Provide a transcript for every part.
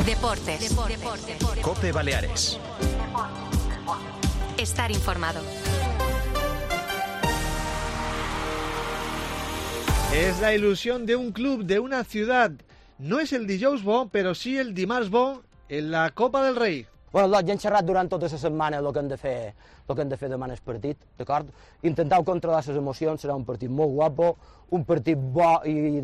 Deportes. COPE Baleares. Estar informado. És la il·lusió d'un club, d'una ciutat. No és el dijous bo, però sí el dimarts bo en la Copa del Rei. Bueno, ja hem xerrat durant tota la setmana el que hem de fer demà en el partit, d'acord? Intentau controlar les emocions, serà un partit molt guapo, un partit bo i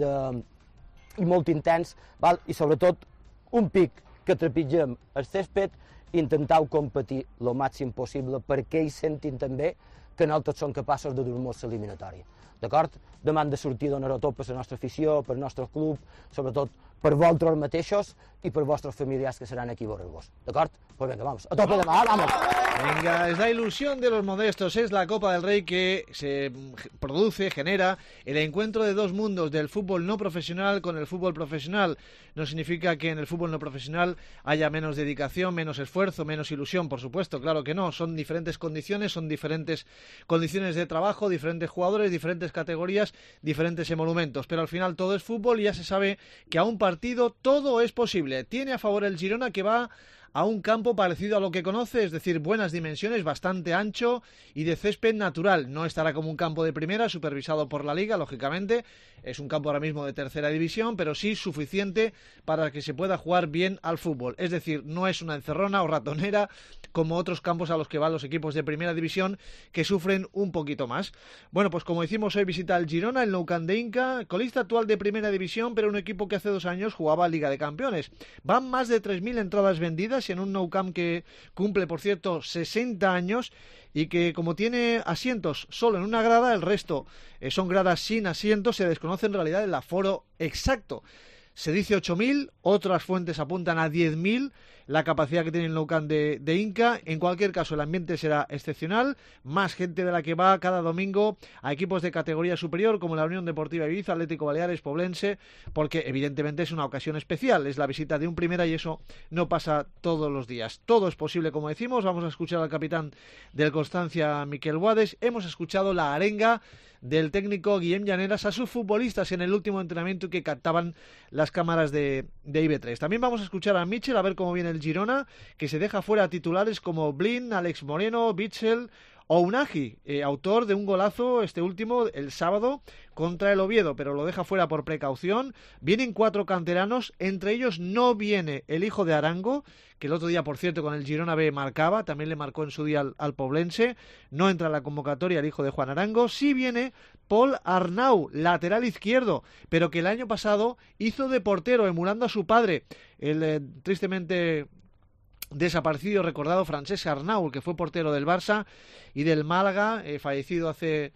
molt intens, val? I sobretot un pic que trepitgem el césped i intentau competir el màxim possible perquè ells sentin també que nosaltres som capaços de dur-nos l'eliminatori. D'acord? Demà hem de sortir donar-ho tot per la nostra afició, per el nostre club, sobretot per vosaltres mateixos i per vostres familiars que seran aquí a veure-vos. D'acord? Pues venga, vamos. A tope demà, vamos. Venga, es la ilusión de los modestos, es la Copa del Rey que se produce, genera el encuentro de dos mundos, del fútbol no profesional con el fútbol profesional. No significa que en el fútbol no profesional haya menos dedicación, menos esfuerzo, menos ilusión, por supuesto, claro que no. Son diferentes condiciones, son diferentes condiciones de trabajo, diferentes jugadores, diferentes categorías, diferentes emolumentos. Pero al final todo es fútbol y ya se sabe que a un partido todo es posible. Tiene a favor el Girona, que va a un campo parecido a lo que conoce, es decir, buenas dimensiones, bastante ancho y de césped natural. No estará como un campo de primera, supervisado por la Liga, lógicamente. Es un campo ahora mismo de tercera división, pero sí suficiente para que se pueda jugar bien al fútbol. Es decir, no es una encerrona o ratonera como otros campos a los que van los equipos de primera división, que sufren un poquito más. Bueno, pues como decimos, hoy visita el Girona, el Nou Camp de Inca, colista actual de primera división, pero un equipo que hace 2 años jugaba Liga de Campeones. Van más de 3.000 entradas vendidas en un Nou Camp que cumple, por cierto, 60 años y que, como tiene asientos solo en una grada, el resto son gradas sin asientos, se desconoce en realidad el aforo exacto. Se dice 8.000, otras fuentes apuntan a 10.000, la capacidad que tiene el Nou Camp de Inca. En cualquier caso, el ambiente será excepcional, más gente de la que va cada domingo a equipos de categoría superior como la Unión Deportiva Ibiza, Atlético Baleares, Poblense, porque evidentemente es una ocasión especial, es la visita de un primera y eso no pasa todos los días. Todo es posible, como decimos. Vamos a escuchar al capitán del Constancia, Miquel Boades. Hemos escuchado la arenga del técnico Guillem Llaneras a sus futbolistas en el último entrenamiento que captaban las cámaras de IB3. También vamos a escuchar a Michel, a ver cómo viene el Girona, que se deja fuera titulares como Blin, Alex Moreno, Bitzel o Unagi, autor de un golazo, este último, el sábado contra el Oviedo, pero lo deja fuera por precaución. Vienen 4 canteranos, entre ellos no viene el hijo de Arango, que el otro día, por cierto, con el Girona B marcaba, también le marcó en su día al Poblense. No entra en la convocatoria el hijo de Juan Arango. Sí viene Pol Arnau, lateral izquierdo, pero que el año pasado hizo de portero, emulando a su padre, el tristemente desaparecido, recordado Francesc Arnau, que fue portero del Barça y del Málaga, fallecido hace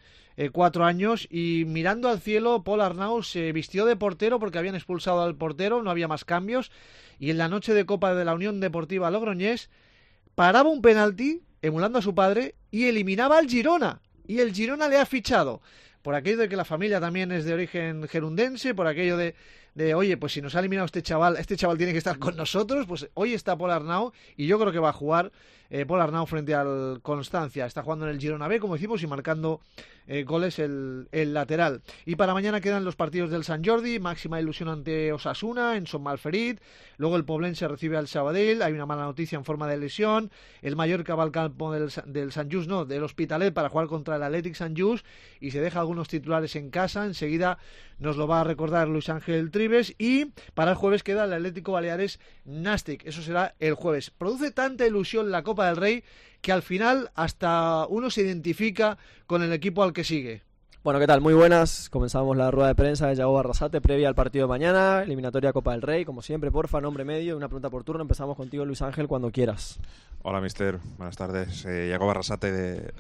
4 años, y mirando al cielo, Pol Arnau se vistió de portero porque habían expulsado al portero, no había más cambios, y en la noche de Copa de la Unión Deportiva Logroñés paraba un penalti, emulando a su padre, y eliminaba al Girona, y el Girona le ha fichado, por aquello de que la familia también es de origen gerundense, por aquello de oye, pues si nos ha eliminado este chaval tiene que estar con nosotros. Pues hoy está Pol Arnau y yo creo que va a jugar Pol Arnau frente al Constancia. Está jugando en el Girona B, como decimos, y marcando goles el lateral. Y para mañana quedan los partidos del Sant Jordi, máxima ilusión ante Osasuna en Son Malferit. Luego el Poblense recibe al Sabadell, hay una mala noticia en forma de lesión. El Mallorca va al campo del Sant Just, no, del Hospitalet, para jugar contra el Athletic Sant Just, y se deja algunos titulares en casa. Enseguida nos lo va a recordar Luis Ángel Trives. Y para el jueves queda el Atlético Baleares Nàstic, eso será el jueves. Produce tanta ilusión la Copa del Rey que al final hasta uno se identifica con el equipo al que sigue. Bueno, ¿qué tal? Muy buenas. Comenzamos la rueda de prensa de Yago Arrasate previa al partido de mañana, eliminatoria Copa del Rey. Como siempre, porfa, nombre medio y una pregunta por turno. Empezamos contigo, Luis Ángel, cuando quieras. Hola, mister. Buenas tardes. Yago Arrasate de...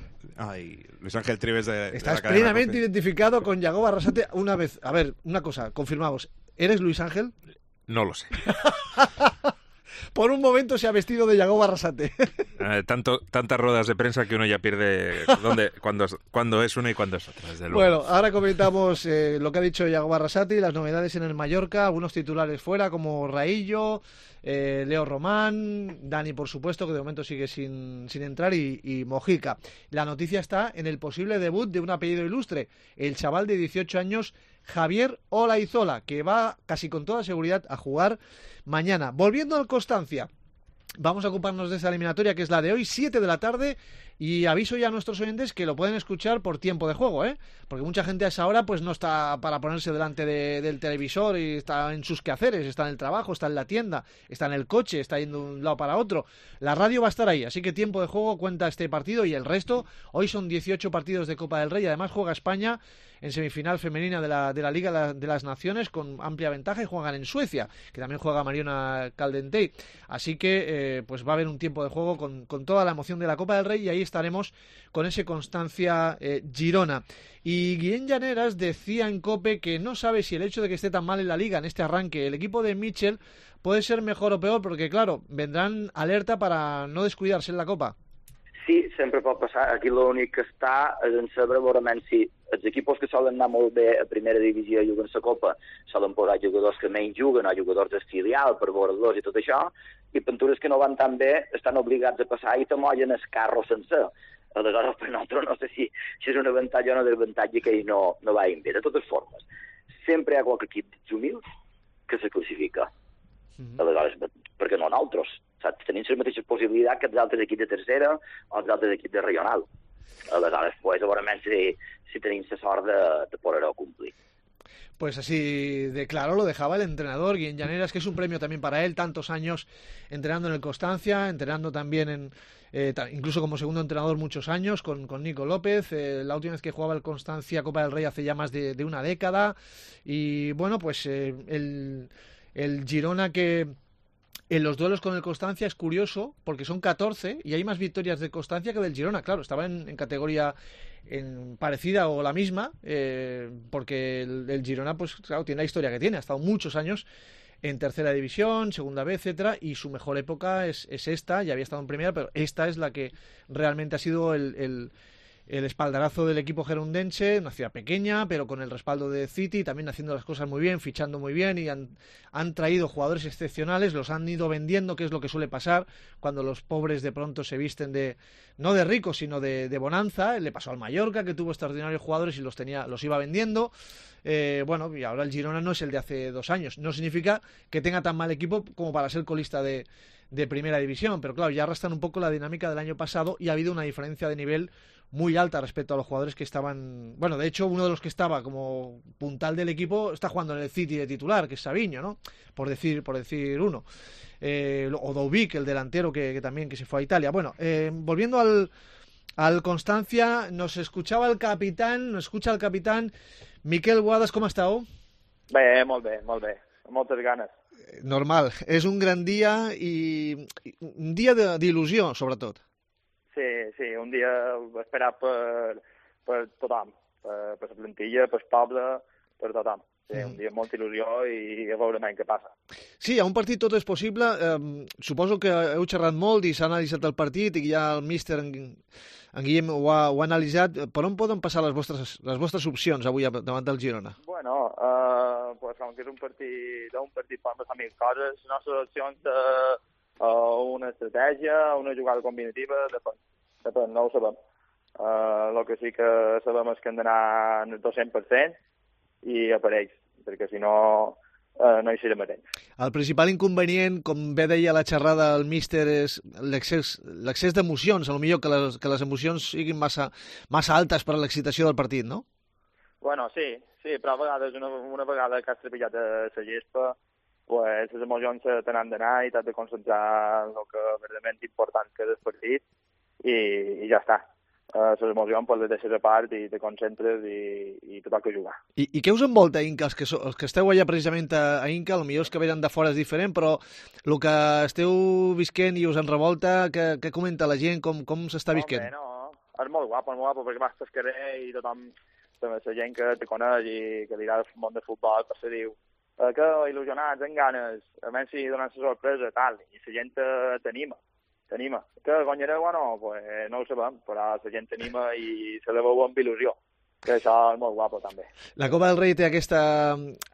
Luis Ángel Trives de... Estás plenamente identificado con Yago Arrasate una vez. A ver, una cosa, confirmamos. ¿Eres Luis Ángel? No lo sé. Por un momento se ha vestido de Yago Arrasate. Tantas ruedas de prensa que uno ya pierde cuándo es uno y cuándo es otro, desde luego. Bueno, ahora comentamos lo que ha dicho Yago Arrasate y las novedades en el Mallorca. Algunos titulares fuera, como Raillo, Leo Román, Dani, por supuesto, que de momento sigue sin entrar, y Mojica. La noticia está en el posible debut de un apellido ilustre, el chaval de 18 años, Javier Olaizola, que va casi con toda seguridad a jugar mañana. Volviendo al Constancia, vamos a ocuparnos de esa eliminatoria, que es la de hoy, 7 de la tarde, y aviso ya a nuestros oyentes que lo pueden escuchar por tiempo de juego, porque mucha gente a esa hora pues no está para ponerse delante del televisor y está en sus quehaceres, está en el trabajo, está en la tienda, está en el coche, está yendo de un lado para otro. La radio va a estar ahí, así que tiempo de juego cuenta este partido y el resto. Hoy son 18 partidos de Copa del Rey, además juega España en semifinal femenina de la Liga de las Naciones con amplia ventaja, y juegan en Suecia, que también juega Mariona Caldentey. Así que pues va a haber un tiempo de juego con toda la emoción de la Copa del Rey, y ahí estaremos con ese Constancia Girona. Y Guillén Llaneras decía en COPE que no sabe si el hecho de que esté tan mal en la Liga en este arranque el equipo de Mitchell puede ser mejor o peor, porque claro, vendrán alerta para no descuidarse en la Copa. Sí, sempre pot passar. Aquí l'únic que està és en saber veurament si els equips que solen anar molt bé a primera divisió i juguen la Copa solen posar jugadors que menys juguen o jugadors del filial per veure-los i tot això, i pintures que no van tan bé estan obligats a passar i t'amollen el carro sencer. Aleshores, per nosaltres no sé si és un avantatge o no d'avantatge que ells no vagin bé. De totes formes, sempre hi ha qualque equip humils que se classifica. Aleshores, perquè no nosaltres? Saps? Tenim les mateixes possibilitats que els altres equips de tercera o els altres equips de regional. Aleshores, pues, segurament si tenim la sort de poder-ho complir. Pues así de claro lo dejaba el entrenador Guillén Llaneras, que es un premio también para él, tantos años entrenando en el Constancia, entrenando también incluso como segundo entrenador muchos años con Nico López. La última vez que jugaba el Constancia Copa del Rey hace ya más de una década. Y bueno, pues el Girona, que en los duelos con el Constancia es curioso porque son 14 y hay más victorias del Constancia que del Girona. Claro, estaba en categoría parecida o la misma, porque el Girona, pues claro, tiene la historia que tiene. Ha estado muchos años en tercera división, segunda B, etcétera, y su mejor época es esta. Ya había estado en primera, pero esta es la que realmente ha sido el espaldarazo del equipo gerundense, una ciudad pequeña, pero con el respaldo de City, también haciendo las cosas muy bien, fichando muy bien, y han traído jugadores excepcionales, los han ido vendiendo, que es lo que suele pasar cuando los pobres de pronto se visten no de ricos, sino de bonanza. Le pasó al Mallorca, que tuvo extraordinarios jugadores y los iba vendiendo. Bueno, y ahora el Girona no es el de hace 2 años. No significa que tenga tan mal equipo como para ser colista de primera división, pero claro, ya arrastran un poco la dinámica del año pasado y ha habido una diferencia de nivel muy alta respecto a los jugadores que estaban. Bueno, de hecho, uno de los que estaba como puntal del equipo está jugando en el City de titular, que es Savinho, ¿no? Por decir uno. O Dovic, el delantero que también que se fue a Italia. Bueno, volviendo al Constancia, nos escucha el capitán Miquel Guadas. ¿Cómo ha estado? Bé, molt bé, amb moltes ganes. Normal, és un gran dia i un dia d'il·lusió, sobretot. Sí, un dia esperat per tothom, per la plantilla, per el poble, per tothom. Sí, un dia amb molta il·lusió i a veure què passa. Sí, a un partit tot és possible. Suposo que heu xerrat molt i s'ha analitzat el partit i ja el míster, en Guillem, ho ha analitzat. Per on poden passar les vostres opcions avui davant del Girona? Bueno, pues, com que és un partit poden passar mil coses. Les nostres opcions una estratègia, una jugada combinativa, depèn, no ho sabem. El que sí que sabem és que hem d'anar al 200% i a per ells, perquè si no no hi serem a temps. El principal inconvenient, com bé deia la xerrada el míster, és l'excés d'emocions, potser que les emocions siguin massa altes per a l'excitació del partit, no? Bueno, sí, però a vegades una vegada que has trepitjat a la gespa, pues, les emocions te n'han d'anar i t'has de concentrar en el que verdaderament important que és el partit i ja està. Les emocions pues, les deixes a part i te concentres i te toca jugar. I què us envolta, Inca? Els que esteu allà precisament a Inca, potser els que venen de fora és diferent, però el que esteu visquent i us en revolta, què comenta la gent, com s'està visquent? No, és molt guapo, perquè vas pel carrer i tothom, la gent que te coneix i que dirà del món de futbol, pues se diu que il·lusionats, amb ganes, a menys si donen la sorpresa, tal, i la gent t'anima. Que guanyareu o no? Pues no ho sabem, però la gent t'anima i se la veu amb il·lusió. que això és molt guapo també. La Copa del Rei té aquesta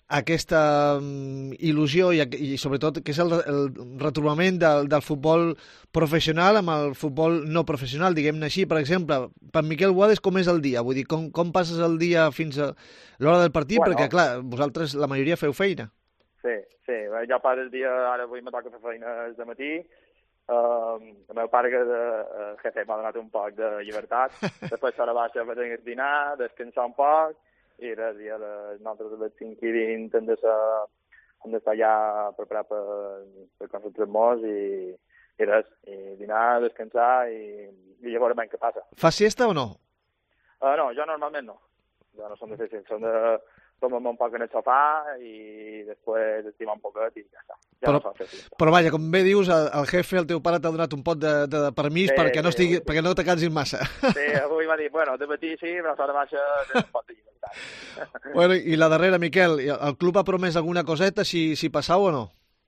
il·lusió i sobretot que és el retrobament del futbol professional amb el futbol no professional, diguem-ne així. Per exemple, per Miquel Boades, com és el dia? Vull dir, com passes el dia fins a l'hora del partit? Bueno, perquè, clar, vosaltres la majoria feu feina. Sí, jo per el dia, ara avui me toca fer feina de matí. El meu pare, que el jefe, m'ha donat un poc de llibertat. Després a la baixa vaig a dinar, descansar un poc, i res, i nosaltres a les 5:20 hem d'estar ja preparats per concentrar-nos i res, i dinar, descansar i llavors veiem què passa. Fas siesta o no? No, jo normalment no. Jo no som de fer siesta, som de tomar un poc en el sofà i després estimar un poquet i ja està. Però vaja, com bé dius, el jefe, el teu pare, t'ha donat un pot de permís perquè no te cansis massa. Sí, avui m'ha dit, bueno, de matí sí, però a l'hora baixa tens un pot de llibertat. Bueno, i la darrera, Miquel, el club ha promès alguna coseta si passau o no?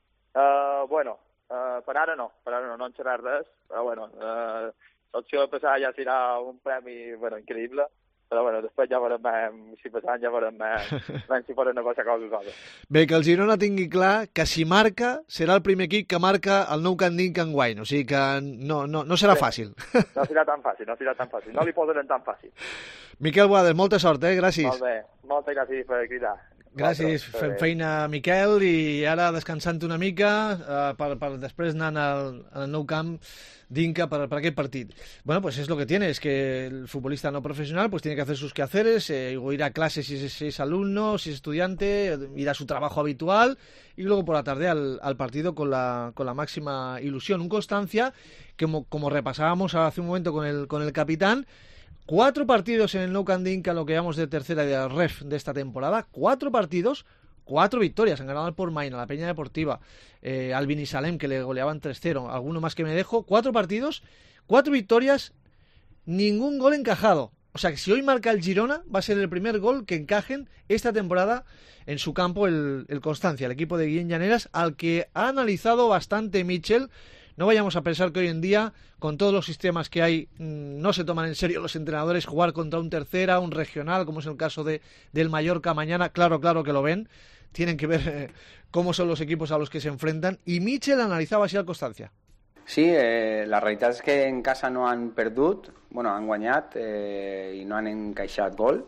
Bueno, per ara no hem xerrat res, però bueno, l'opció de passar ja serà un premi, bueno, increïble. Però bueno, després ja veurem si passant, ja veurem si poden negociar qualque cosa. Bé, que el Girona tingui clar que si marca, serà el primer equip que marca el Nou Camp d'Inca enguany, o sigui que no serà fàcil. No serà tan fàcil, no li posaran tan fàcil. Miquel Boades, molta sort, gràcies. Molt bé, moltes gràcies per cridar. Gràcies, fem feina, Miquel, i ara descansant una mica per després anar al Nou Camp d'Inca para aquest partit. Bueno, pues es lo que tiene, es que el futbolista no profesional pues tiene que hacer sus quehaceres, ir a clase si es alumno, si es estudiante, ir a su trabajo habitual y luego por la tarde al partido con la máxima ilusión. Un Constancia que, como repasábamos hace un momento con el capitán, 4 partidos en el Nou Camp d'Inca, lo que llamamos de tercera y de ref de esta temporada, 4 partidos, 4 victorias. Han ganado al Portmain, a la Peña Deportiva, al Binissalem, que le goleaban 3-0, alguno más que me dejo. 4 partidos, 4 victorias, ningún gol encajado. O sea que si hoy marca el Girona, va a ser el primer gol que encajen esta temporada en su campo el Constancia, el equipo de Guillén Llaneras, al que ha analizado bastante Mitchell. No vayamos a pensar que hoy en día, con todos los sistemas que hay, no se toman en serio los entrenadores jugar contra un tercera, un regional, como es el caso del Mallorca mañana. Claro que lo ven. Tienen que ver cómo son los equipos a los que se enfrentan. I Mitchell analitzava així el Constància. Sí, la realitat és que en casa no han perdut, bueno, han guanyat i no han encaixat gol.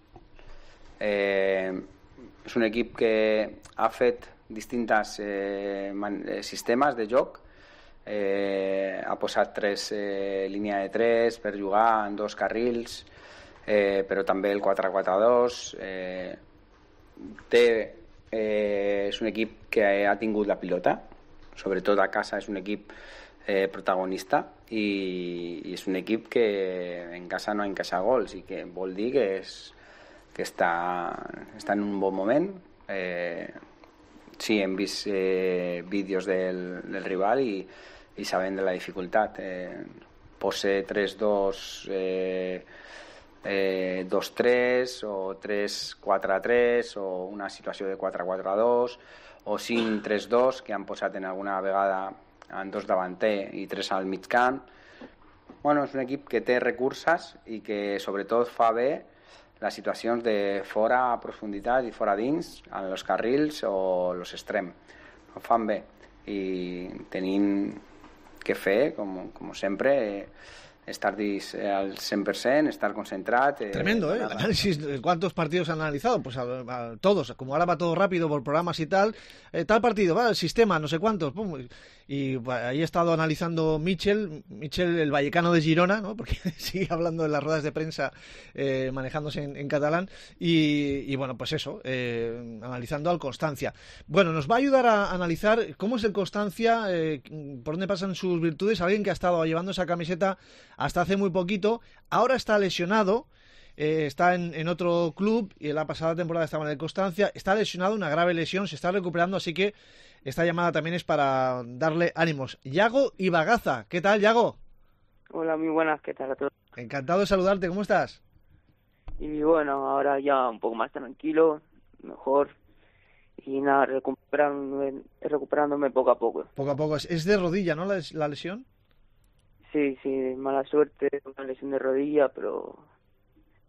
És un equip que ha fet distints sistemes de joc. Ha posat 3 línia de 3 per jugar en 2 carrils, però també el 4-4-2. És un equip que ha tingut la pilota, sobretot a casa és un equip protagonista i és un equip que en casa no encaixa gols i que vol dir que està en un bon moment. Sí, hem vist vídeos del rival i sabem de la dificultat. Posse 3-2, 2-3 o 3-4-3 o una situació de 4-4-2 o 5-3-2 que han posat en alguna vegada en 2 davanter i 3 al mig camp. Bueno, és un equip que té recursos i que sobretot fa bé les situacions de fora a profunditat i fora dins, en els carrils o els extrems. Ho fan bé i tenim que fer, com sempre, estar al 100%, estar concentrat. Tremendo, el análisis. ¿Cuántos partidos han analizado? Pues a todos. Como ahora va todo rápido por programas y tal partido, el sistema, no sé cuántos. Pum. Y ahí he estado analizando Mitchell, el vallecano de Girona, ¿no? Porque sigue hablando en las ruedas de prensa, manejándose en catalán. Y bueno, pues eso, analizando al Constancia. Bueno, nos va a ayudar a analizar cómo es el Constancia, por dónde pasan sus virtudes. Alguien que ha estado llevando esa camiseta hasta hace muy poquito, ahora está lesionado, está en otro club y en la pasada temporada estaba en el Constancia, está lesionado, una grave lesión, se está recuperando, así que esta llamada también es para darle ánimos. Yago Ibagaza, ¿qué tal, Yago? Hola, muy buenas, ¿qué tal a todos? Encantado de saludarte, ¿cómo estás? Y bueno, ahora ya un poco más tranquilo, mejor, y nada, recuperándome poco a poco. Poco a poco, es de rodilla, ¿no, la lesión? Sí, mala suerte, una lesión de rodilla, pero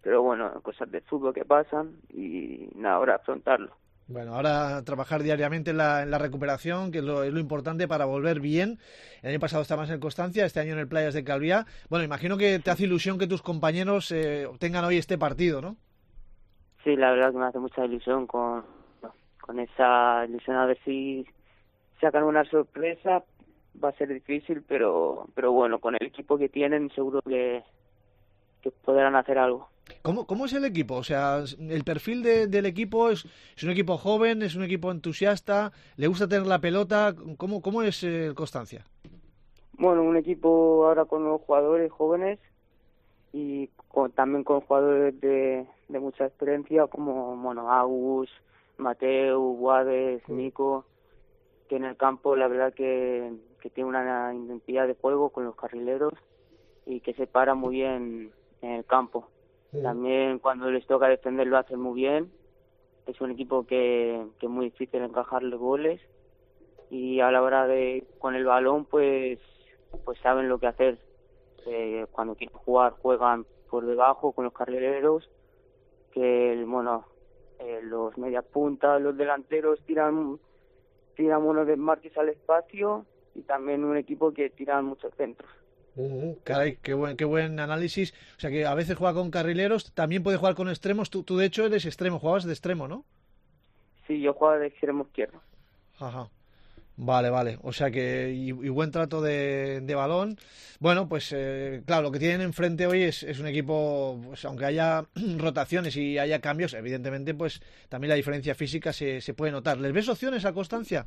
pero bueno, cosas de fútbol que pasan y nada, ahora afrontarlo. Bueno, ahora trabajar diariamente en la recuperación, que es lo importante para volver bien. El año pasado estabas en Constancia, este año en el Playas de Calviá. Bueno, imagino que te hace ilusión que tus compañeros tengan hoy este partido, ¿no? Sí, la verdad que me hace mucha ilusión con esa ilusión a ver si sacan una sorpresa. Va a ser difícil, pero bueno, con el equipo que tienen seguro que podrán hacer algo. ¿Cómo es el equipo? O sea, el perfil del equipo es un equipo joven, es un equipo entusiasta, le gusta tener la pelota. ¿Cómo es el Constancia? Bueno, un equipo ahora con los jugadores jóvenes y también con jugadores de mucha experiencia como Agus, Mateu, Guades, Nico, que en el campo la verdad que tiene una identidad de juego con los carrileros y que se para muy bien en el campo. También cuando les toca defender lo hacen muy bien. Es un equipo que es muy difícil encajarle goles y a la hora de con el balón pues saben lo que hacer. Cuando quieren jugar juegan por debajo con los carrileros, que los medias puntas, los delanteros tiran buenos desmarques al espacio y también un equipo que tira muchos centros. Caray, qué buen análisis. O sea que a veces juega con carrileros, también puede jugar con extremos. Tú de hecho eres extremo, jugabas de extremo, ¿no? Sí, yo jugaba de extremo izquierdo. Ajá. Vale. O sea que y buen trato de balón. Bueno, pues claro, lo que tienen enfrente hoy es un equipo, pues aunque haya rotaciones y haya cambios, evidentemente pues también la diferencia física se puede notar. ¿Les ves opciones a Constancia?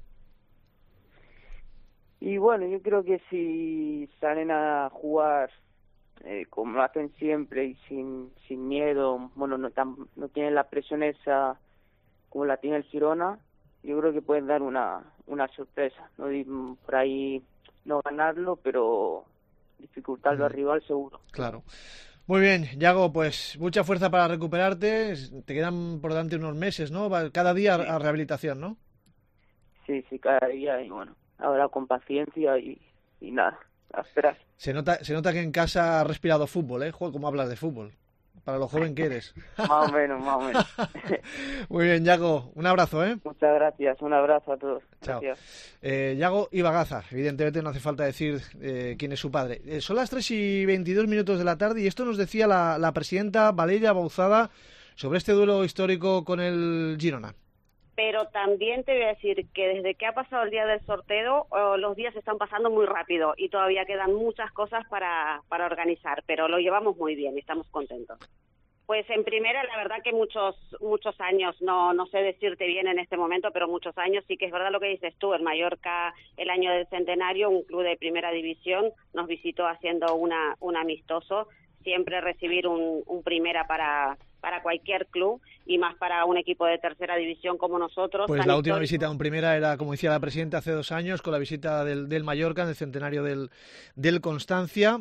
Y bueno, yo creo que si salen a jugar como lo hacen siempre y sin miedo, no tienen la presión esa como la tiene el Girona, yo creo que pueden dar una sorpresa. No por ahí no ganarlo, pero dificultarlo al rival seguro. Claro. Muy bien, Yago, pues mucha fuerza para recuperarte. Te quedan por delante unos meses, ¿no? Cada día a rehabilitación, ¿no? Sí, cada día y bueno. Ahora con paciencia y nada, a esperar. Se nota que en casa has respirado fútbol, ¿eh? Joder, cómo hablas de fútbol, para lo joven que eres. Más o menos. Muy bien, Yago, un abrazo, ¿eh? Muchas gracias, un abrazo a todos. Chao. Gracias. Yago Ibagaza, evidentemente no hace falta decir quién es su padre. Son las 3:22 de la tarde y esto nos decía la presidenta Valeria Bauzada sobre este duelo histórico con el Girona. Pero también te voy a decir que desde que ha pasado el día del sorteo, los días están pasando muy rápido y todavía quedan muchas cosas para organizar, pero lo llevamos muy bien y estamos contentos. Pues en primera, la verdad que muchos años, no sé decirte bien en este momento, pero muchos años sí que es verdad lo que dices tú. En Mallorca, el año del centenario, un club de primera división nos visitó haciendo un amistoso. Siempre recibir un primera para cualquier club y más para un equipo de tercera división como nosotros. Pues la última visita a un primera era, como decía la presidenta, hace 2 años, con la visita del Mallorca en el centenario del Constancia.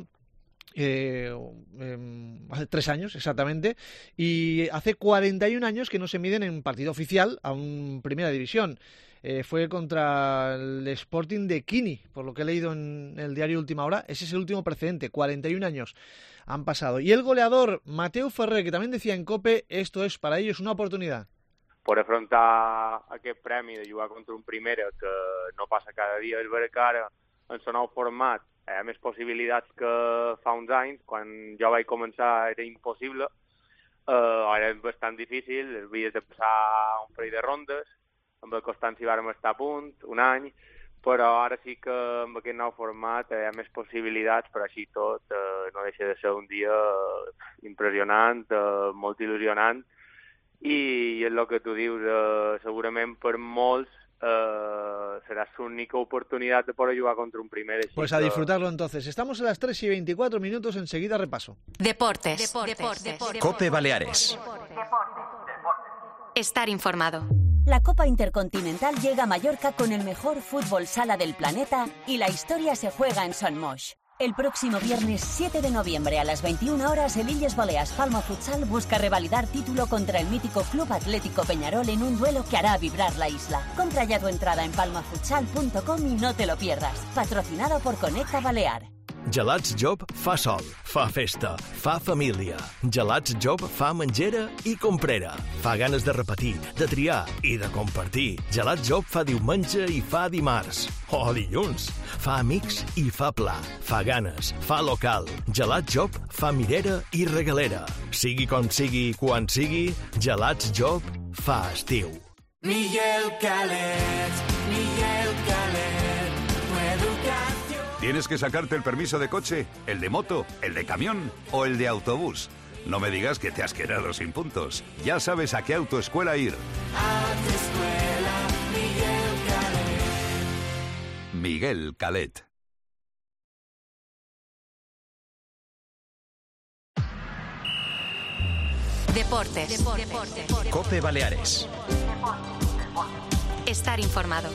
Hace 3 años exactamente, y hace 41 años que no se miden en partido oficial a un primera división. Fue contra el Sporting de Quini, por lo que he leído en el diario Última Hora. Ese es el último precedente, 41 años han pasado. Y el goleador Mateu Ferrer, que también decía en COPE, esto es para ellos una oportunidad. Per afrontar aquest premi de jugar contra un primera que no passa cada dia, és vera que ara en el nou format hi ha més possibilitats que fa uns anys. Quan jo vaig començar era impossible, ara és bastant difícil, havies de passar un parell de rondes, amb el Constància vàrem estar a punt, un any, però ara sí que amb aquest nou format hi ha més possibilitats, però així tot no deixa de ser un dia impressionant, molt il·lusionant, i és el que tu dius, segurament per molts será su única oportunidad de poder jugar contra un primer. Pues a disfrutarlo entonces. Estamos a las 3:24, enseguida repaso. Deportes. COPE Baleares. Estar informado. La Copa Intercontinental llega a Mallorca con el mejor fútbol sala del planeta y la historia se juega en Son Moix. El próximo viernes 7 de noviembre a las 21 horas, el Illes Balears Palma Futsal busca revalidar título contra el mítico Club Atlético Peñarol en un duelo que hará vibrar la isla. Compra ya tu entrada en palmafutsal.com y no te lo pierdas. Patrocinado por Conecta Balear. Gelats Job fa sol, fa festa, fa família. Gelats Job fa menjera i comprera. Fa ganes de repetir, de triar i de compartir. Gelats Job fa diumenge i fa dimarts. O dilluns. Fa amics i fa pla. Fa ganes, fa local. Gelats Job fa mirera i regalera. Sigui com sigui i quan sigui, Gelats Job fa estiu. Miguel Calet, tu educación. ¿Tienes que sacarte el permiso de coche, el de moto, el de camión o el de autobús? No me digas que te has quedado sin puntos. Ya sabes a qué autoescuela ir. Autoescuela Miguel Calet. Deportes. Cope Baleares. Estar informado.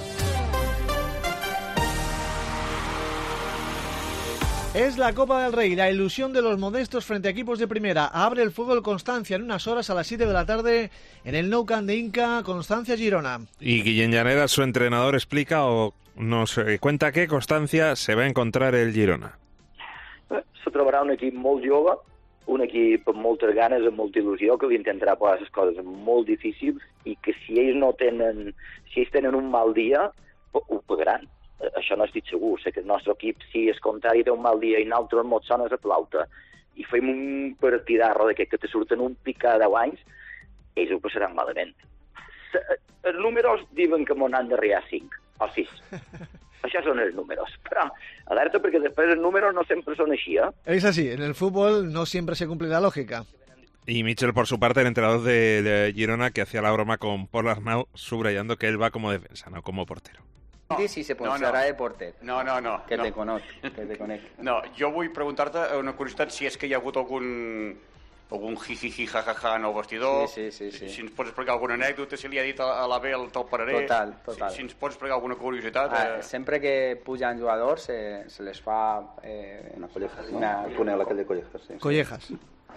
Es la Copa del Rey, la ilusión de los modestos frente a equipos de primera. Abre el Fútbol Constancia en unas horas a las 7 de la tarde en el Nou Camp de Inca, Constancia Girona. Y Guillem Llanera, su entrenador, explica o nos cuenta que Constancia se va a encontrar el Girona. Se trobarà un equip molt jove, un equip amb moltes ganes, amb molta il·lusió, que li intentarà posar les coses molt difícils i que si ells tenen un mal dia, ho pagaran. Això no estic segur. Sé que el nostre equip, si el contrari té un mal dia i nosaltres ens sona la flauta i fem un partidarro d'aquest que te surten un pic cada 10 anys, ells ho passaran malament. Els números diuen que m'ho han d'arribar 5 o 6. Això són els números. Però alerta perquè després els números no sempre són així, ¿eh? Es así, en el fútbol no siempre se cumple la lógica. Y Michel, por su parte, el entrenador de Girona, que hacía la broma con Pol Arnau, subrayando que él va como defensa, no como portero. Si se posarà de porter. No. Que te conec. No, jo vull preguntar-te una curiositat si és que hi ha hagut algun jijiji jajaja en el vestidor. Sí. Si ens pots explicar alguna anècdota, si li ha dit a la Bel te'l pararé. Total. Si ens pots explicar alguna curiositat. Sempre que pujan jugadors se les fa una colleja, no? El túnel aquell de collejas. Sí. Collejas.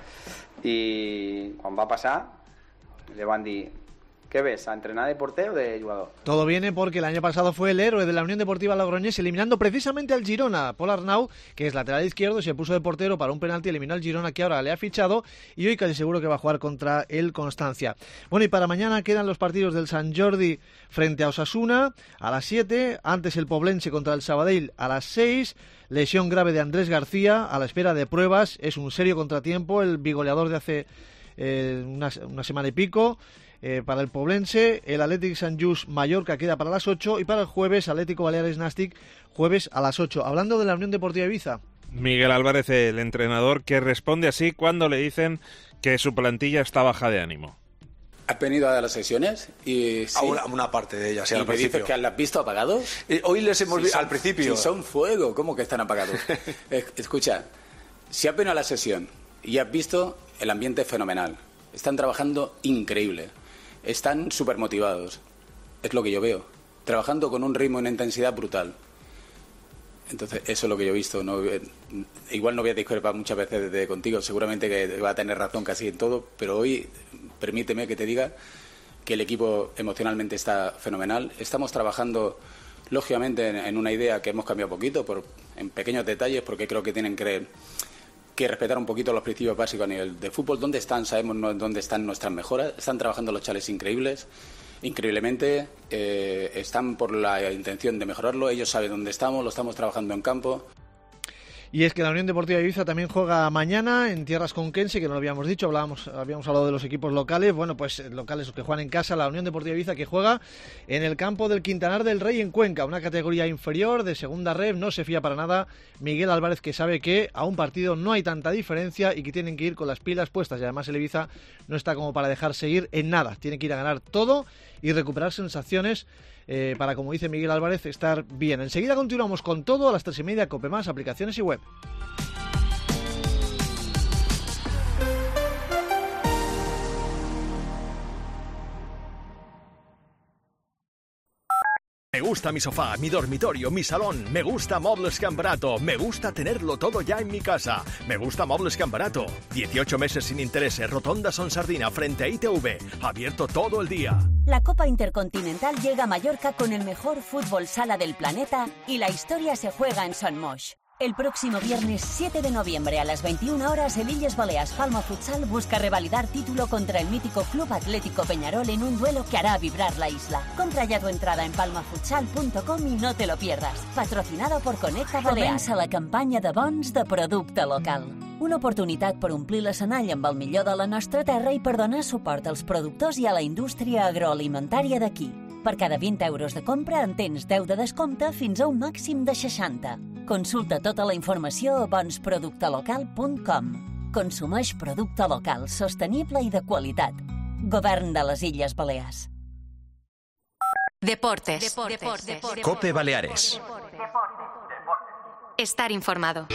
I quan va passar, le van dir: ¿qué ves? ¿A entrenar de portero o de jugador? Todo viene porque el año pasado fue el héroe de la Unión Deportiva Logroñés, eliminando precisamente al Girona. Pol Arnau, que es lateral izquierdo, se puso de portero para un penalti, eliminó al Girona, que ahora le ha fichado, y hoy casi seguro que va a jugar contra el Constancia. Bueno, y para mañana quedan los partidos del Sant Jordi frente a Osasuna a las 7, antes el Poblense contra el Sabadell a las 6, lesión grave de Andrés García, a la espera de pruebas, es un serio contratiempo, el bigoleador de hace una semana y pico. Para el Poblense, el Athletic Sant Just Mallorca queda para las 8 y para el jueves Atlético Baleares Nàstic jueves a las 8. Hablando de la Unión Deportiva Ibiza. Miguel Álvarez, el entrenador, que responde así cuando le dicen que su plantilla está baja de ánimo. ¿Has venido a las sesiones? Y sí. Una parte de ellas, sí, al principio. ¿Y me dices que las has visto apagados? Hoy les hemos visto al principio. Si son fuego, ¿cómo que están apagados? Escucha, si has venido a la sesión y has visto, el ambiente es fenomenal. Están trabajando increíble. Están súper motivados. Es lo que yo veo. Trabajando con un ritmo y una intensidad brutal. Entonces, eso es lo que yo he visto. No, igual no voy a discrepar muchas veces contigo. Seguramente que va a tener razón casi en todo. Pero hoy, permíteme que te diga que el equipo emocionalmente está fenomenal. Estamos trabajando, lógicamente, en una idea que hemos cambiado poquito, en pequeños detalles, porque creo que tienen que respetar un poquito los principios básicos a nivel de fútbol. ¿Dónde están? Sabemos dónde están nuestras mejoras. Están trabajando los chavales increíblemente. Están por la intención de mejorarlo. Ellos saben dónde estamos, lo estamos trabajando en campo. Y es que la Unión Deportiva Ibiza también juega mañana en tierras conquense, que no lo habíamos dicho, habíamos hablado de los equipos locales. Bueno, pues locales que juegan en casa, la Unión Deportiva Ibiza que juega en el campo del Quintanar del Rey en Cuenca, una categoría inferior de segunda red, no se fía para nada Miguel Álvarez, que sabe que a un partido no hay tanta diferencia y que tienen que ir con las pilas puestas, y además el Ibiza no está como para dejarse ir en nada, tiene que ir a ganar todo y recuperar sensaciones para, como dice Miguel Álvarez, estar bien. Enseguida continuamos con todo a las 3:30, Cope Más, aplicaciones y web. Me gusta mi sofá, mi dormitorio, mi salón. Me gusta Muebles Cambarato. Me gusta tenerlo todo ya en mi casa. Me gusta Muebles Cambarato. 18 meses sin intereses. Rotonda Son Sardina frente a ITV. Abierto todo el día. La Copa Intercontinental llega a Mallorca con el mejor fútbol sala del planeta y la historia se juega en Son Moix. El próximo viernes 7 de noviembre a las 21 horas, el Illes Balears Palma Futsal busca revalidar título contra el mítico Club Atlético Peñarol en un duelo que hará vibrar la isla. Compra ya tu entrada en palmafutsal.com y no te lo pierdas. Patrocinado por Connecta Balears. Comença la campanya de bons de producte local. Una oportunitat per omplir l'escenall amb el millor de la nostra terra i per donar suport als productors i a la indústria agroalimentària d'aquí. Per cada 20 euros de compra en tens 10 de descompte fins a un màxim de 60. Consulta tota la informació a bonsproductelocal.com. Consumeix producte local, sostenible i de qualitat. Govern de les Illes Balears. Deportes. Cope Baleares. Estar informado.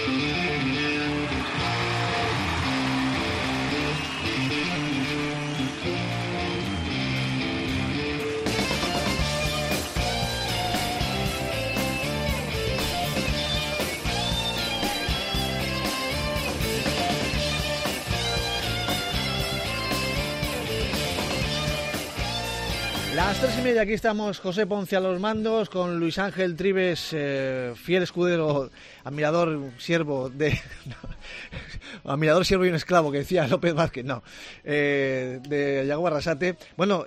Las 3:30, aquí estamos José Ponce a los mandos, con Luis Ángel Trives, fiel escudero, admirador, siervo admirador, siervo y un esclavo, que decía López Vázquez, de Yago Arrasate. Bueno,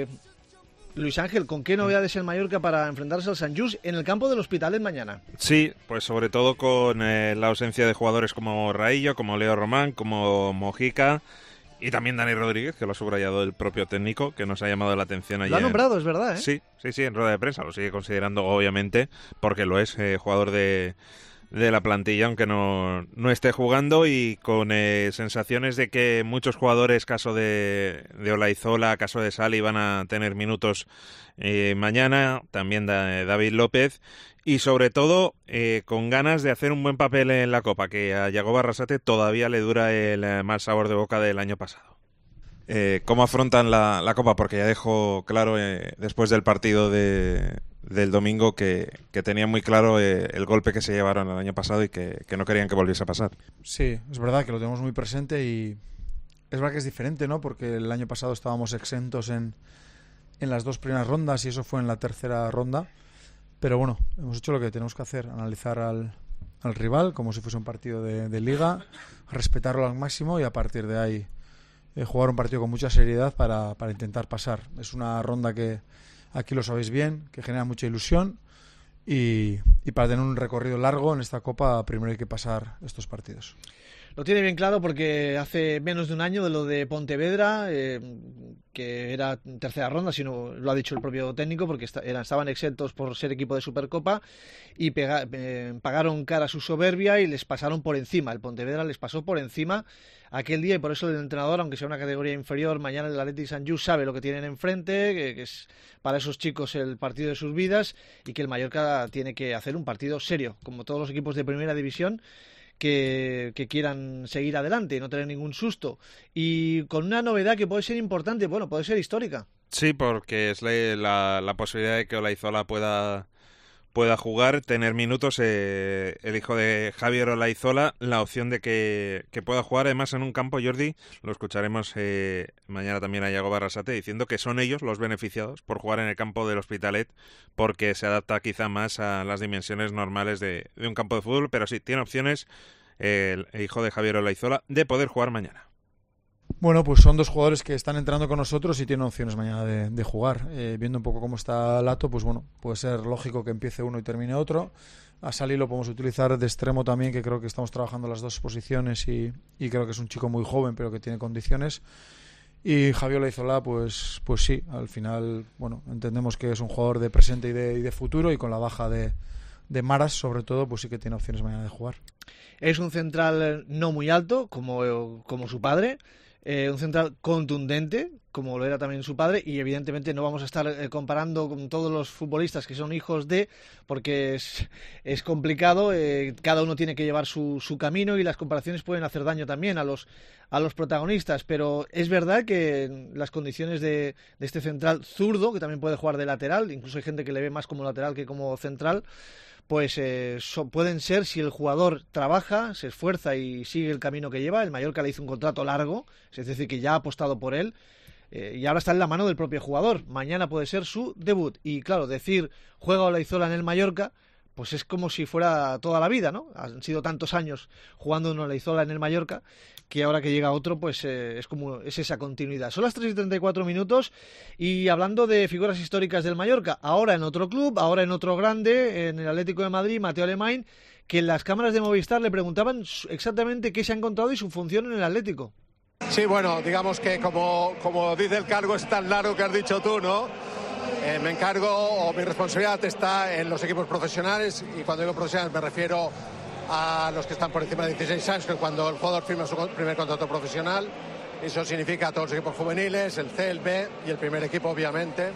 Luis Ángel, ¿con qué novedades el Mallorca para enfrentarse al Sant Just en el campo del Hospitalet mañana? Sí, pues sobre todo con la ausencia de jugadores como Raillo, como Leo Román, como Mojica. Y también Dani Rodríguez, que lo ha subrayado el propio técnico, que nos ha llamado la atención ayer. Lo ha nombrado, es verdad, ¿eh? Sí, en rueda de prensa. Lo sigue considerando, obviamente, porque lo es jugador de la plantilla, aunque no esté jugando, y con sensaciones de que muchos jugadores, caso de Olaizola, caso de Sali, van a tener minutos mañana, también David López, y sobre todo con ganas de hacer un buen papel en la Copa, que a Yago Arrasate todavía le dura el mal sabor de boca del año pasado. ¿Cómo afrontan la Copa? Porque ya dejó claro después del partido del domingo que tenían muy claro el golpe que se llevaron el año pasado y que no querían que volviese a pasar. Sí, es verdad que lo tenemos muy presente y es verdad que es diferente, ¿no? Porque el año pasado estábamos exentos en las 2 primeras rondas y eso fue en la tercera ronda. Pero bueno, hemos hecho lo que tenemos que hacer, analizar al rival como si fuese un partido de liga, respetarlo al máximo y a partir de ahí jugar un partido con mucha seriedad para intentar pasar. Es una ronda que aquí lo sabéis bien, que genera mucha ilusión y para tener un recorrido largo en esta Copa primero hay que pasar estos partidos. Lo tiene bien claro porque hace menos de un año de lo de Pontevedra, que era tercera ronda, sino lo ha dicho el propio técnico, porque estaban exentos por ser equipo de Supercopa y pagaron cara a su soberbia y les pasaron por encima. El Pontevedra les pasó por encima aquel día y por eso el entrenador, aunque sea una categoría inferior, mañana el Athletic Sant Just sabe lo que tienen enfrente, que es para esos chicos el partido de sus vidas y que el Mallorca tiene que hacer un partido serio, como todos los equipos de primera división, que quieran seguir adelante y no tener ningún susto. Y con una novedad que puede ser importante, bueno, puede ser histórica. Sí, porque es la posibilidad de que Olaizola pueda jugar, tener minutos, el hijo de Javier Olaizola, la opción de que pueda jugar además en un campo, Jordi, lo escucharemos mañana también a Yago Arrasate, diciendo que son ellos los beneficiados por jugar en el campo del Hospitalet, porque se adapta quizá más a las dimensiones normales de un campo de fútbol, pero sí, tiene opciones el hijo de Javier Olaizola de poder jugar mañana. Bueno, pues son 2 jugadores que están entrenando con nosotros y tienen opciones mañana de jugar. Viendo un poco cómo está Lato, pues bueno, puede ser lógico que empiece uno y termine otro. A Sali lo podemos utilizar de extremo también, que creo que estamos trabajando las 2 posiciones y creo que es un chico muy joven, pero que tiene condiciones. Y Javier Olaizola, pues sí, al final, bueno, entendemos que es un jugador de presente y de futuro, y con la baja de Maras, sobre todo, pues sí que tiene opciones mañana de jugar. Es un central no muy alto, como su padre. Un central contundente, como lo era también su padre, y evidentemente no vamos a estar comparando con todos los futbolistas que son hijos de, porque es complicado, cada uno tiene que llevar su camino y las comparaciones pueden hacer daño también a los protagonistas, pero es verdad que las condiciones de este central zurdo, que también puede jugar de lateral, incluso hay gente que le ve más como lateral que como central, pues pueden ser, si el jugador trabaja, se esfuerza y sigue el camino que lleva. El Mallorca le hizo un contrato largo, es decir, que ya ha apostado por él, y ahora está en la mano del propio jugador. Mañana puede ser su debut, y claro, decir juega Olaizola en el Mallorca, pues es como si fuera toda la vida, ¿no? Han sido tantos años jugando en Olaizola, en el Mallorca, que ahora que llega otro, pues es esa continuidad. Son las 3:34 minutos y hablando de figuras históricas del Mallorca, ahora en otro club, ahora en otro grande, en el Atlético de Madrid, Mateu Alemany, que en las cámaras de Movistar le preguntaban exactamente qué se ha encontrado y su función en el Atlético. Sí, bueno, digamos que como dice el cargo es tan largo que has dicho tú, ¿no? Me encargo, o mi responsabilidad está en los equipos profesionales, y cuando digo profesionales me refiero a los que están por encima de 16 años, que cuando el jugador firma su primer contrato profesional, eso significa a todos los equipos juveniles, el C, el B y el primer equipo, obviamente.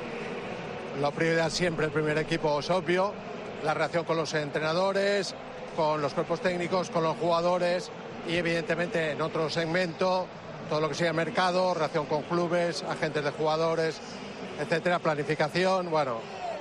La prioridad siempre el primer equipo es obvio, la relación con los entrenadores, con los cuerpos técnicos, con los jugadores y evidentemente en otro segmento todo lo que sea mercado, relación con clubes, agentes de jugadores, etcétera, planificación, bueno,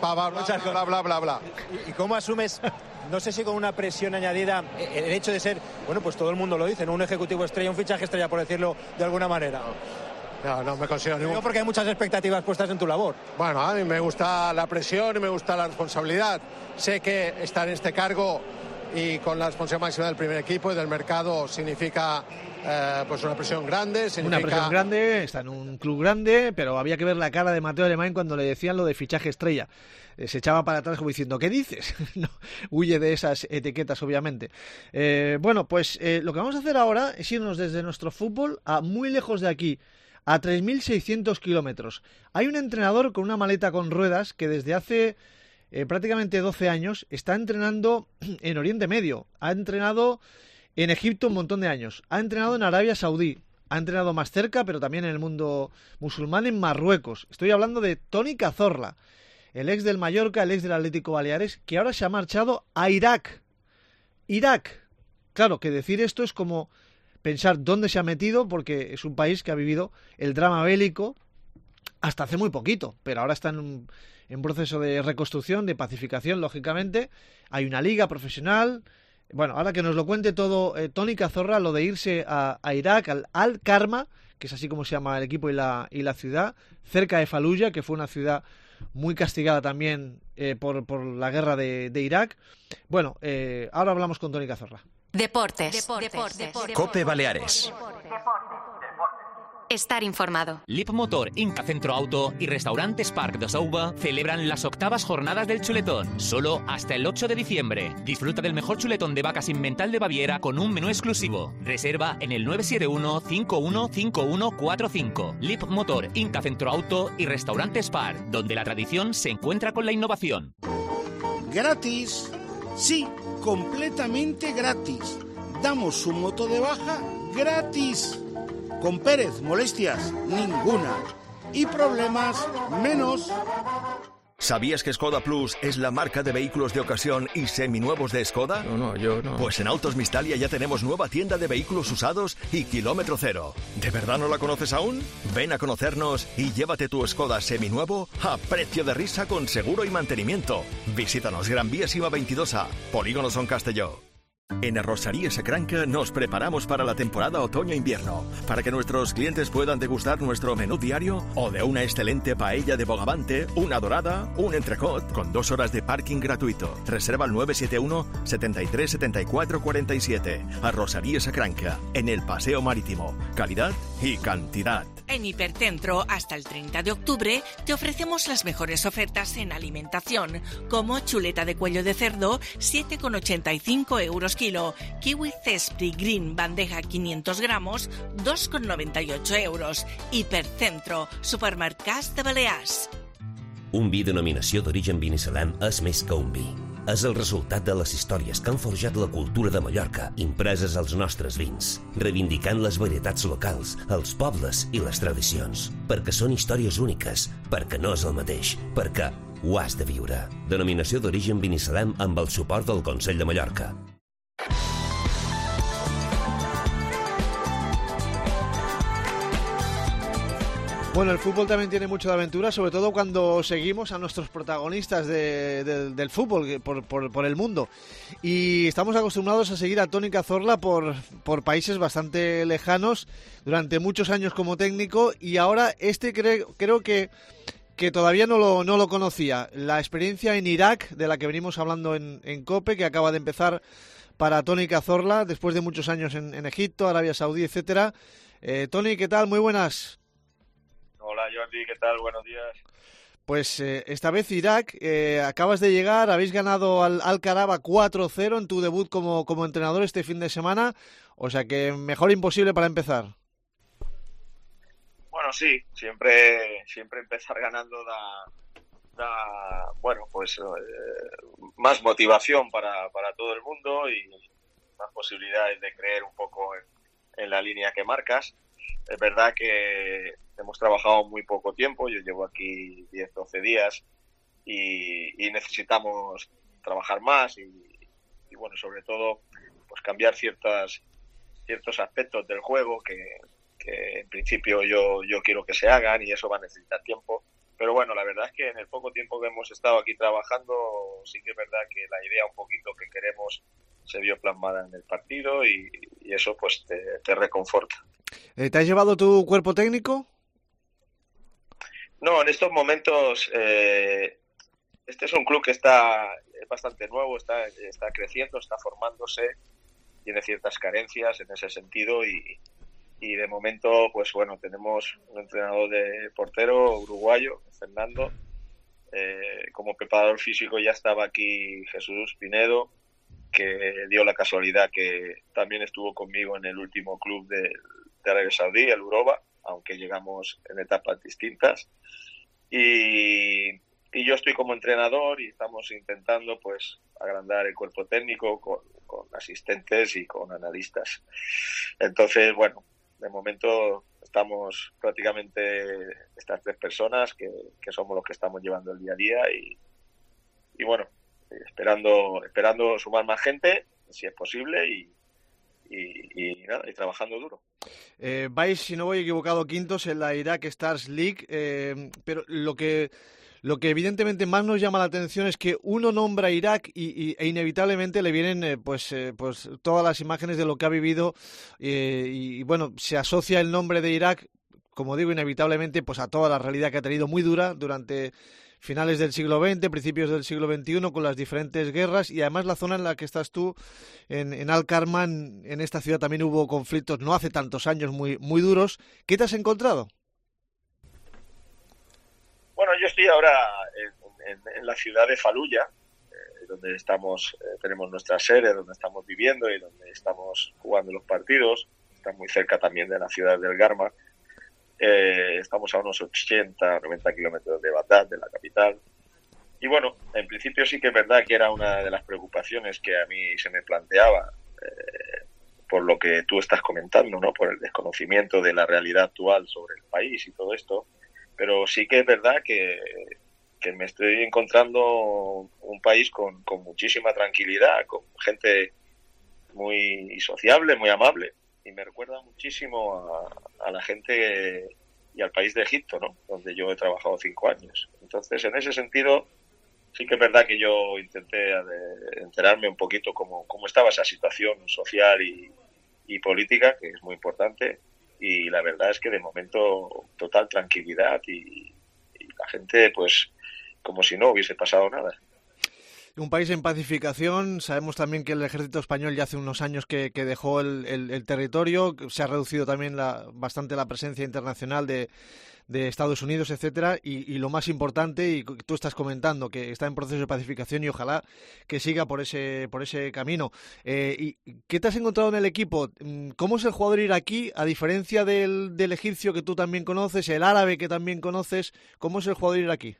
bla. ¿Y cómo asumes, no sé si con una presión añadida, el hecho de ser, bueno, pues todo el mundo lo dice, ¿no? Un ejecutivo estrella, un fichaje estrella, por decirlo de alguna manera? No me considero ningún... No, porque hay muchas expectativas puestas en tu labor. Bueno, a mí me gusta la presión y me gusta la responsabilidad. Sé que estar en este cargo y con la responsabilidad máxima del primer equipo y del mercado significa pues una presión grande. Una presión grande, está en un club grande, pero había que ver la cara de Mateu Alemany cuando le decían lo de fichaje estrella. Se echaba para atrás como diciendo, ¿qué dices? No, huye de esas etiquetas, obviamente. Bueno, pues lo que vamos a hacer ahora es irnos desde nuestro fútbol a muy lejos de aquí, a 3.600 kilómetros. Hay un entrenador con una maleta con ruedas que desde hace prácticamente 12 años está entrenando en Oriente Medio. Ha entrenado en Egipto un montón de años. Ha entrenado en Arabia Saudí. Ha entrenado más cerca, pero también en el mundo musulmán, en Marruecos. Estoy hablando de Toni Cazorla, el ex del Mallorca, el ex del Atlético Baleares, que ahora se ha marchado a Irak. Irak. Claro, que decir esto es como pensar dónde se ha metido, porque es un país que ha vivido el drama bélico hasta hace muy poquito, pero ahora está en proceso de reconstrucción, de pacificación, lógicamente. Hay una liga profesional. Bueno, ahora que nos lo cuente todo Toni Cazorla, lo de irse a Irak, al Al-Karma, que es así como se llama el equipo y la ciudad, cerca de Faluya, que fue una ciudad muy castigada también por la guerra de Irak. Bueno, ahora hablamos con Toni Cazorla. Deportes. Cope Baleares. Estar informado. Lip Motor, Inca Centro Auto y Restaurante Spark de Souba celebran las 8ª jornadas del chuletón, solo hasta el 8 de diciembre. Disfruta del mejor chuletón de vaca sin mental de Baviera con un menú exclusivo. Reserva en el 971-515145. Lip Motor, Inca Centro Auto y Restaurante Spark, donde la tradición se encuentra con la innovación. Gratis. Sí, completamente gratis. Damos su moto de baja gratis. Con Pérez, molestias ninguna. Y problemas menos. ¿Sabías que Skoda Plus es la marca de vehículos de ocasión y seminuevos de Skoda? No, yo no. Pues en Autos Mistalia ya tenemos nueva tienda de vehículos usados y kilómetro cero. ¿De verdad no la conoces aún? Ven a conocernos y llévate tu Skoda seminuevo a precio de risa con seguro y mantenimiento. Visítanos Gran Vía Sima 22A, Polígono Son Castelló. En Arrosaría Sacranca nos preparamos para la temporada otoño-invierno, para que nuestros clientes puedan degustar nuestro menú diario o de una excelente paella de bogavante, una dorada, un entrecot, con 2 horas de parking gratuito. Reserva al 971 73 74 47. Arrosaría Sacranca, en el Paseo Marítimo. Calidad y cantidad. En Hipercentro, hasta el 30 de octubre, te ofrecemos las mejores ofertas en alimentación, como chuleta de cuello de cerdo, 7,85 euros kilo, kiwi Cespri Green bandeja 500 gramos, 2,98 euros. Hipercentro, supermercats de Balears. Un vi denominació d'origen Binissalem és més que un vi. És el resultat de les històries que han forjat la cultura de Mallorca, impreses als nostres vins, reivindicant les varietats locals, els pobles i les tradicions. Perquè són històries úniques, perquè no és el mateix, perquè ho has de viure. Denominació d'origen Binissalem amb el suport del Consell de Mallorca. Bueno, el fútbol también tiene mucho de aventura, sobre todo cuando seguimos a nuestros protagonistas del fútbol por el mundo. Y estamos acostumbrados a seguir a Toni Cazorla por países bastante lejanos, durante muchos años como técnico, y ahora creo que que todavía no lo conocía. La experiencia en Irak, de la que venimos hablando en COPE, que acaba de empezar para Tony Cazorla, después de muchos años en Egipto, Arabia Saudí, etcétera. Tony, ¿qué tal? Muy buenas. Hola Jordi, ¿qué tal? Buenos días. Pues esta vez Irak, acabas de llegar, habéis ganado al Al-Qaraba 4-0 en tu debut como entrenador este fin de semana, o sea que mejor imposible para empezar. Bueno, sí, siempre empezar ganando da bueno, pues más motivación para todo el mundo y más posibilidades de creer un poco en la línea que marcas. Es verdad que hemos trabajado muy poco tiempo, yo llevo aquí 10-12 días y necesitamos trabajar más y bueno, sobre todo pues cambiar ciertos aspectos del juego que en principio yo quiero que se hagan y eso va a necesitar tiempo. Pero bueno, la verdad es que en el poco tiempo que hemos estado aquí trabajando, sí que es verdad que la idea un poquito que queremos se vio plasmada en el partido y eso pues te reconforta. ¿Te has llevado tu cuerpo técnico? No, en estos momentos este es un club que es bastante nuevo, está creciendo, está formándose, tiene ciertas carencias en ese sentido y de momento, pues bueno, tenemos un entrenador de portero uruguayo, Fernando. Como preparador físico ya estaba aquí Jesús Pinedo, que dio la casualidad que también estuvo conmigo en el último club de Arabia Saudí, el Uroba, aunque llegamos en etapas distintas. Y yo estoy como entrenador y estamos intentando pues agrandar el cuerpo técnico con asistentes y con analistas. Entonces, bueno, de momento estamos prácticamente estas 3 personas que somos los que estamos llevando el día a día y bueno, esperando sumar más gente, si es posible, y nada, y trabajando duro. Vais, si no voy equivocado, quintos en la Iraq Stars League, pero lo que evidentemente más nos llama la atención es que uno nombra Irak e inevitablemente le vienen pues todas las imágenes de lo que ha vivido y bueno, se asocia el nombre de Irak, como digo, inevitablemente pues a toda la realidad que ha tenido muy dura durante finales del siglo XX, principios del siglo XXI, con las diferentes guerras y además la zona en la que estás tú, en Al-Qarman, en esta ciudad también hubo conflictos no hace tantos años muy, muy duros. ¿Qué te has encontrado? Bueno, yo estoy ahora en la ciudad de Faluya, donde tenemos nuestra sede, donde estamos viviendo y donde estamos jugando los partidos. Está muy cerca también de la ciudad del Garma. Estamos a unos 80-90 kilómetros de Bagdad, de la capital. Y bueno, en principio sí que es verdad que era una de las preocupaciones que a mí se me planteaba, por lo que tú estás comentando, ¿no? Por el desconocimiento de la realidad actual sobre el país y todo esto. Pero sí que es verdad que me estoy encontrando un país con muchísima tranquilidad, con gente muy sociable, muy amable, y me recuerda muchísimo a la gente y al país de Egipto, ¿no? Donde yo he trabajado 5 años. Entonces, en ese sentido, sí que es verdad que yo intenté enterarme un poquito cómo estaba esa situación social y política, que es muy importante. Y la verdad es que de momento total tranquilidad y la gente pues como si no hubiese pasado nada. Un país en pacificación. Sabemos también que el ejército español ya hace unos años que dejó el territorio. Se ha reducido también bastante la presencia internacional de Estados Unidos, etcétera, y lo más importante, y tú estás comentando que está en proceso de pacificación y ojalá que siga por ese camino. ¿Y qué te has encontrado en el equipo? ¿Cómo es el jugador iraquí, a diferencia del egipcio que tú también conoces, el árabe que también conoces? ¿Cómo es el jugador iraquí?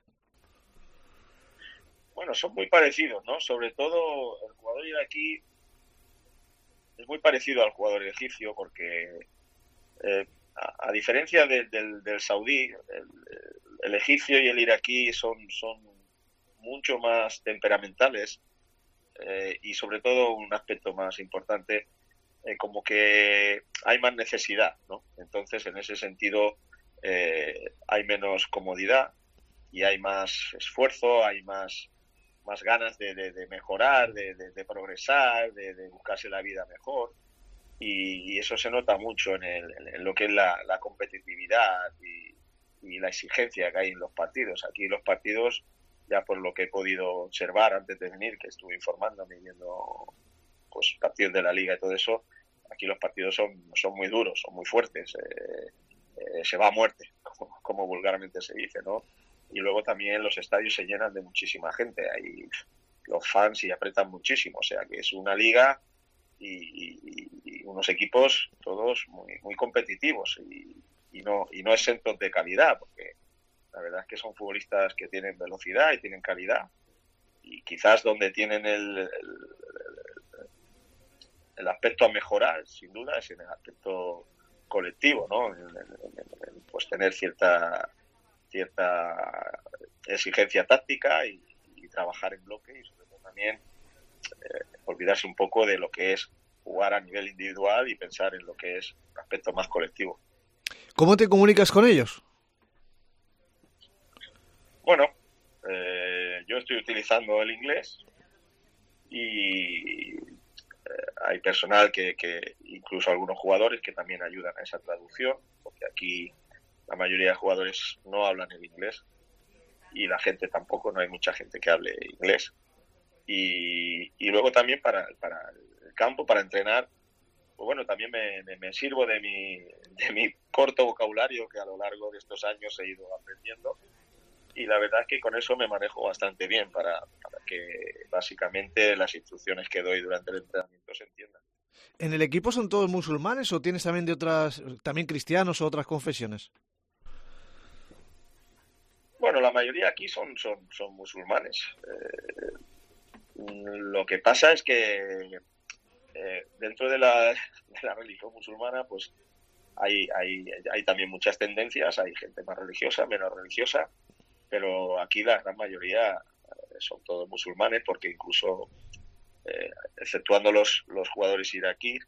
Bueno, son muy parecidos, ¿no? Sobre todo el jugador iraquí es muy parecido al jugador egipcio porque a diferencia del saudí, el egipcio y el iraquí son mucho más temperamentales y sobre todo un aspecto más importante, como que hay más necesidad, ¿no? Entonces, en ese sentido, hay menos comodidad y hay más esfuerzo, hay más ganas de mejorar, de progresar, de buscarse la vida mejor. Y eso se nota mucho en lo que es la competitividad y la exigencia que hay en los partidos. Aquí los partidos, ya por lo que he podido observar antes de venir, que estuve informándome, viendo pues partidos de la Liga y todo eso, aquí los partidos son muy duros, son muy fuertes, se va a muerte, como vulgarmente se dice, ¿no? Y luego también los estadios se llenan de muchísima gente, hay los fans y apretan muchísimo, o sea que es una liga y unos equipos todos muy competitivos y no exentos de calidad, porque la verdad es que son futbolistas que tienen velocidad y tienen calidad, y quizás donde tienen el aspecto a mejorar, sin duda, es en el aspecto colectivo, ¿no? En pues tener cierta exigencia táctica y trabajar en bloque, y sobre todo también olvidarse un poco de lo que es jugar a nivel individual y pensar en lo que es un aspecto más colectivo. ¿Cómo te comunicas con ellos? Bueno, yo estoy utilizando el inglés y hay personal que incluso algunos jugadores que también ayudan a esa traducción, porque aquí la mayoría de jugadores no hablan el inglés y la gente tampoco, no hay mucha gente que hable inglés. Y luego también para el campo, para entrenar, pues bueno, también me sirvo de mi corto vocabulario que a lo largo de estos años he ido aprendiendo, y la verdad es que con eso me manejo bastante bien para que básicamente las instrucciones que doy durante el entrenamiento se entiendan. ¿En el equipo son todos musulmanes o tienes también también cristianos o otras confesiones? Bueno, la mayoría aquí son musulmanes. Lo que pasa es que dentro de la religión musulmana, pues hay también muchas tendencias, hay gente más religiosa, menos religiosa, pero aquí la gran mayoría son todos musulmanes, porque incluso, exceptuando los jugadores iraquíes,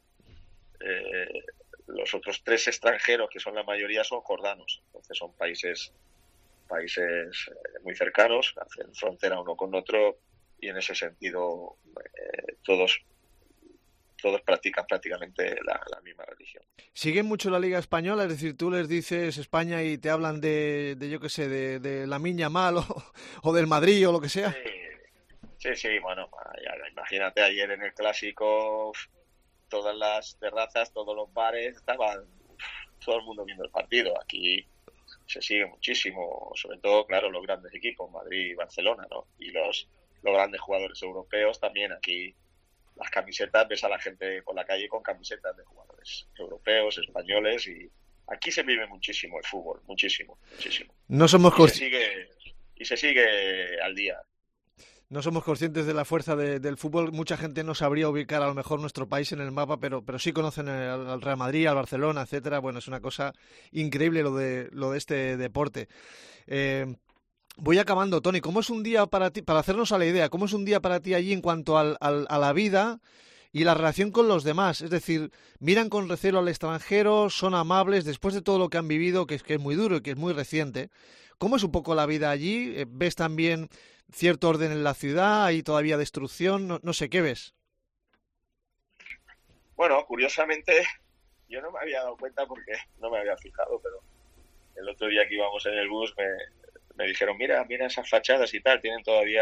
los otros 3 extranjeros, que son la mayoría, son jordanos. Entonces son países muy cercanos, hacen frontera uno con otro, y en ese sentido todos practican prácticamente la misma religión. ¿Siguen mucho la Liga Española? Es decir, tú les dices España y te hablan de yo qué sé, de Lamine Yamal o del Madrid o lo que sea. Sí, bueno, imagínate ayer en el Clásico, todas las terrazas, todos los bares, estaban todo el mundo viendo el partido. Aquí se sigue muchísimo, sobre todo, claro, los grandes equipos, Madrid y Barcelona, ¿no? Y los grandes jugadores europeos también. Aquí las camisetas, ves a la gente por la calle con camisetas de jugadores europeos, españoles, y aquí se vive muchísimo el fútbol, muchísimo. No somos y se sigue al día. No somos conscientes de la fuerza del fútbol. Mucha gente no sabría ubicar a lo mejor nuestro país en el mapa, pero sí conocen al Real Madrid, al Barcelona, etcétera. Bueno, es una cosa increíble lo de este deporte. Voy acabando, Toni. ¿Cómo es un día para ti, para hacernos a la idea, cómo es un día para ti allí en cuanto a la vida y la relación con los demás? Es decir, miran con recelo al extranjero, son amables, después de todo lo que han vivido, que es muy duro y que es muy reciente. ¿Cómo es un poco la vida allí? ¿Ves también cierto orden en la ciudad? ¿Hay todavía destrucción? No sé, ¿qué ves? Bueno, curiosamente, yo no me había dado cuenta porque no me había fijado, pero el otro día que íbamos en el bus me dijeron, mira esas fachadas y tal, tienen todavía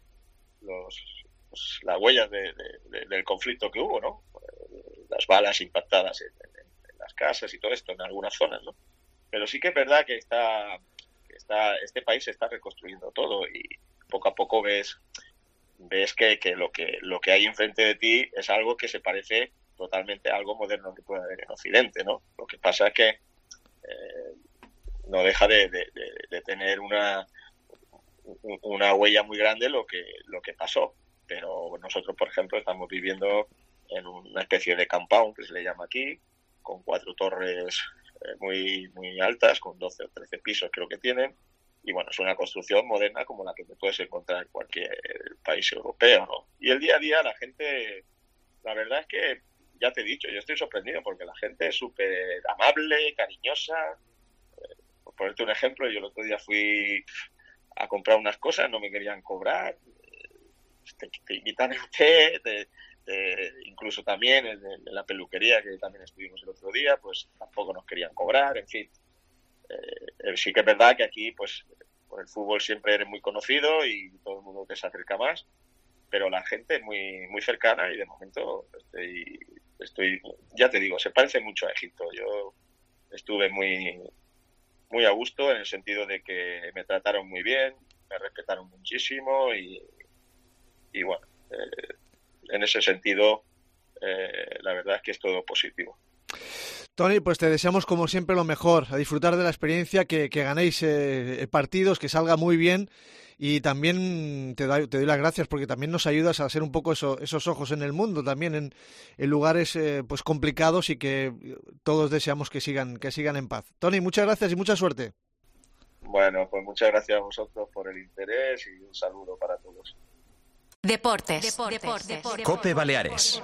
las huellas del conflicto que hubo, ¿no? Las balas impactadas en las casas y todo esto, en algunas zonas, ¿no? Pero sí que es verdad que este país se está reconstruyendo todo, y poco a poco ves que lo que hay enfrente de ti es algo que se parece totalmente a algo moderno que puede haber en Occidente, ¿no? Lo que pasa es que no deja de tener una huella muy grande lo que pasó. Pero nosotros, por ejemplo, estamos viviendo en una especie de compound, que se le llama aquí, con 4 torres muy altas, con 12 o 13 pisos creo que tienen, y bueno, es una construcción moderna como la que te puedes encontrar en cualquier país europeo, ¿no? Y el día a día la gente, la verdad es que, ya te he dicho, yo estoy sorprendido porque la gente es súper amable, cariñosa. Por ponerte un ejemplo, yo el otro día fui a comprar unas cosas, no me querían cobrar, te invitan a té, incluso también en la peluquería que también estuvimos el otro día, pues tampoco nos querían cobrar, en fin. Sí que es verdad que aquí, pues, por el fútbol siempre eres muy conocido y todo el mundo te se acerca más, pero la gente es muy, muy cercana y de momento estoy, ya te digo, se parece mucho a Egipto. Yo estuve muy a gusto en el sentido de que me trataron muy bien, me respetaron muchísimo y bueno, en ese sentido la verdad es que es todo positivo. Toni, pues te deseamos como siempre lo mejor, a disfrutar de la experiencia, que ganéis partidos, que salga muy bien, y también te doy las gracias porque también nos ayudas a ser un poco esos ojos en el mundo, también en lugares pues complicados, y que todos deseamos que sigan en paz. Toni, muchas gracias y mucha suerte. Bueno, pues muchas gracias a vosotros por el interés y un saludo para todos. Deportes. COPE Baleares.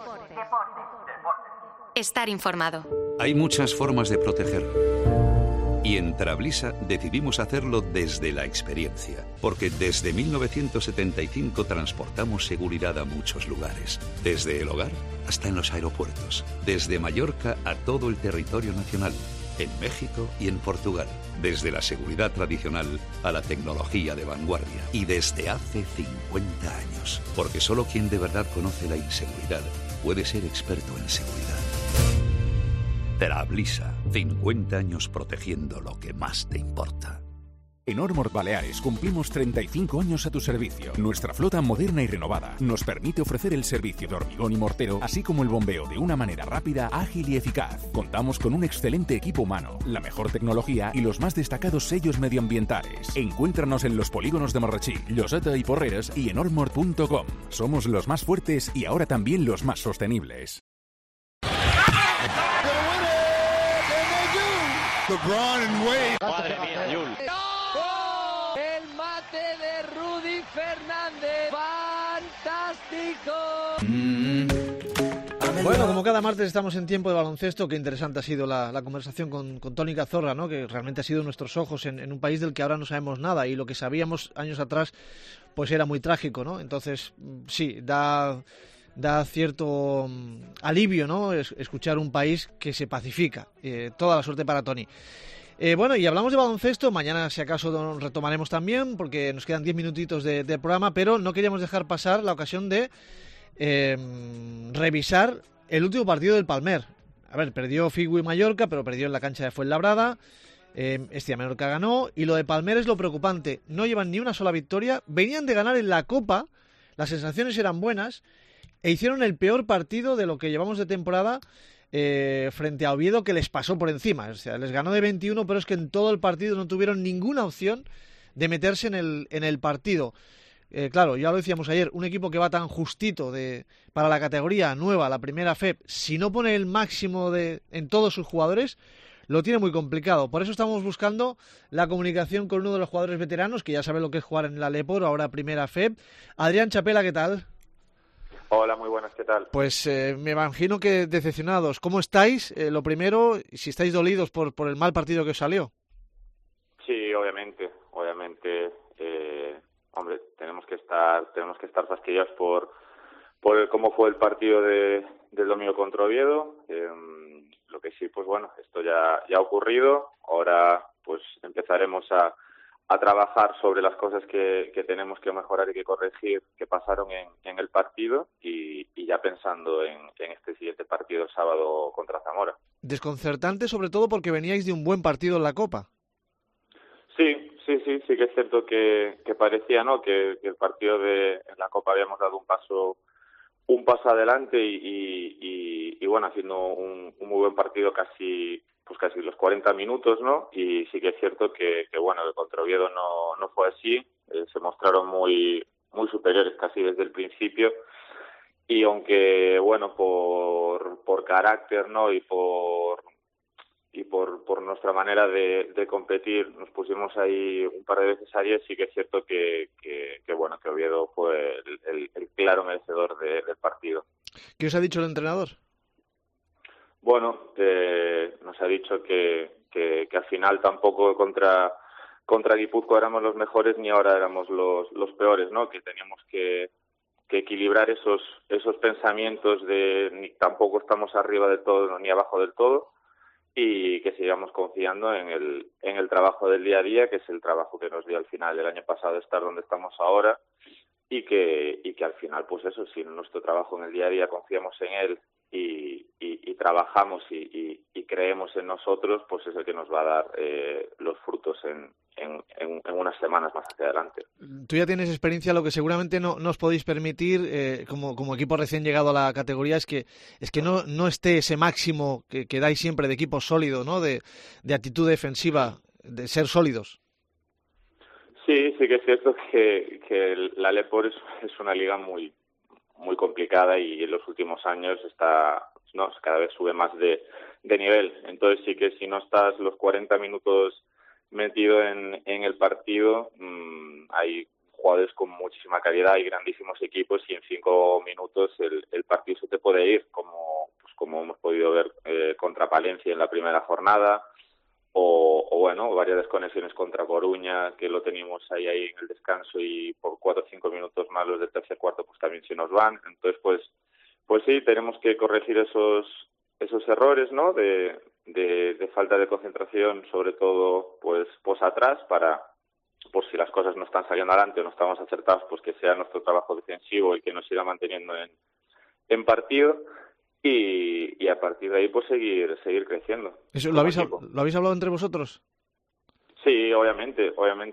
Estar informado. Hay muchas formas de proteger. Y en Trablisa decidimos hacerlo desde la experiencia, porque desde 1975 transportamos seguridad a muchos lugares, desde el hogar hasta en los aeropuertos, desde Mallorca a todo el territorio nacional, en México y en Portugal, desde la seguridad tradicional a la tecnología de vanguardia, y desde hace 50 años, porque solo quien de verdad conoce la inseguridad puede ser experto en seguridad. Trablisa, 50 años protegiendo lo que más te importa. En Ormor Baleares cumplimos 35 años a tu servicio. Nuestra flota moderna y renovada nos permite ofrecer el servicio de hormigón y mortero, así como el bombeo de una manera rápida, ágil y eficaz. Contamos con un excelente equipo humano, la mejor tecnología y los más destacados sellos medioambientales. Encuéntranos en los polígonos de Marratxí, Lloseta y Porreres y en ormor.com. Somos los más fuertes y ahora también los más sostenibles. LeBron and Wade. Madre mía, Yul. ¡Oh! El mate de Rudy Fernández. ¡Fantástico! Bueno, como cada martes estamos en tiempo de baloncesto, qué interesante ha sido la conversación con Toni Cazorla, ¿no? Que realmente ha sido nuestros ojos en un país del que ahora no sabemos nada, y lo que sabíamos años atrás pues era muy trágico, ¿no? Entonces, sí, da cierto alivio, ¿no? Escuchar un país que se pacifica. Toda la suerte para Toni. Bueno, y hablamos de baloncesto. Mañana, si acaso, retomaremos también, porque nos quedan 10 minutitos de programa, pero no queríamos dejar pasar la ocasión de revisar el último partido del Palmer. A ver, perdió Figui Mallorca, pero perdió en la cancha de Fuenlabrada. Estia Menorca ganó, y lo de Palmer es lo preocupante. No llevan ni una sola victoria. Venían de ganar en la Copa, las sensaciones eran buenas, e hicieron el peor partido de lo que llevamos de temporada frente a Oviedo, que les pasó por encima. O sea, les ganó de 21, pero es que en todo el partido no tuvieron ninguna opción de meterse en el partido. Claro, ya lo decíamos ayer, un equipo que va tan justito para la categoría nueva, la primera FEP, si no pone el máximo en todos sus jugadores, lo tiene muy complicado. Por eso estamos buscando la comunicación con uno de los jugadores veteranos, que ya sabe lo que es jugar en la Leporo, ahora primera FEP. Adrián Chapela, ¿qué tal? Hola, muy buenas, ¿qué tal? Pues me imagino que decepcionados. ¿Cómo estáis? Lo primero, si estáis dolidos por el mal partido que os salió. Sí, obviamente. Hombre, tenemos que estar fastidiados por cómo fue el partido del domingo contra Oviedo. Lo que sí, pues bueno, esto ya ha ocurrido. Ahora pues empezaremos a trabajar sobre las cosas que tenemos que mejorar y que corregir, que pasaron en el partido, y ya pensando en este siguiente partido el sábado contra Zamora. Desconcertante, sobre todo porque veníais de un buen partido en la Copa. Sí que es cierto que parecía, ¿no?, que el partido en la Copa habíamos dado un paso adelante y bueno, haciendo un muy buen partido casi los 40 minutos, ¿no? Y sí que es cierto que bueno, el contra Oviedo no fue así. Se mostraron muy superiores casi desde el principio, y aunque bueno, por carácter, ¿no?, y por nuestra manera de competir nos pusimos ahí un par de veces ayer, sí que es cierto que bueno, que Oviedo fue el claro merecedor del partido. ¿Qué os ha dicho el entrenador? Bueno, nos ha dicho que al final tampoco contra Guipúzcoa éramos los mejores ni ahora éramos los peores, ¿no? Que teníamos que equilibrar esos pensamientos de ni tampoco estamos arriba del todo ni abajo del todo, y que sigamos confiando en el trabajo del día a día, que es el trabajo que nos dio al final del año pasado estar donde estamos ahora, y que al final, pues eso, si en nuestro trabajo en el día a día confiamos en él y trabajamos y creemos en nosotros, pues es el que nos va a dar los frutos en unas semanas más hacia adelante. Tú ya tienes experiencia, lo que seguramente no os podéis permitir como equipo recién llegado a la categoría es que no esté ese máximo que dais siempre de equipo sólido, ¿no? De actitud defensiva, de ser sólidos. Sí que es cierto que la Lepor es una liga muy muy complicada y en los últimos años cada vez sube más de nivel. Entonces sí que si no estás los 40 minutos metido en el partido, hay jugadores con muchísima calidad y grandísimos equipos, y en 5 minutos el partido se te puede ir, como hemos podido ver contra Palencia en la primera jornada, o bueno, varias desconexiones contra Coruña, que lo teníamos ahí en el descanso, y por 4 o 5 minutos más los del tercer cuarto pues también se nos van. Entonces pues sí, tenemos que corregir esos errores, ¿no? De falta de concentración, sobre todo pues atrás, para por si las cosas no están saliendo adelante o no estamos acertados, pues que sea nuestro trabajo defensivo el que nos siga manteniendo en partido. Y a partir de ahí pues seguir creciendo. ¿Eso lo habéis hablado entre vosotros? Sí, obviamente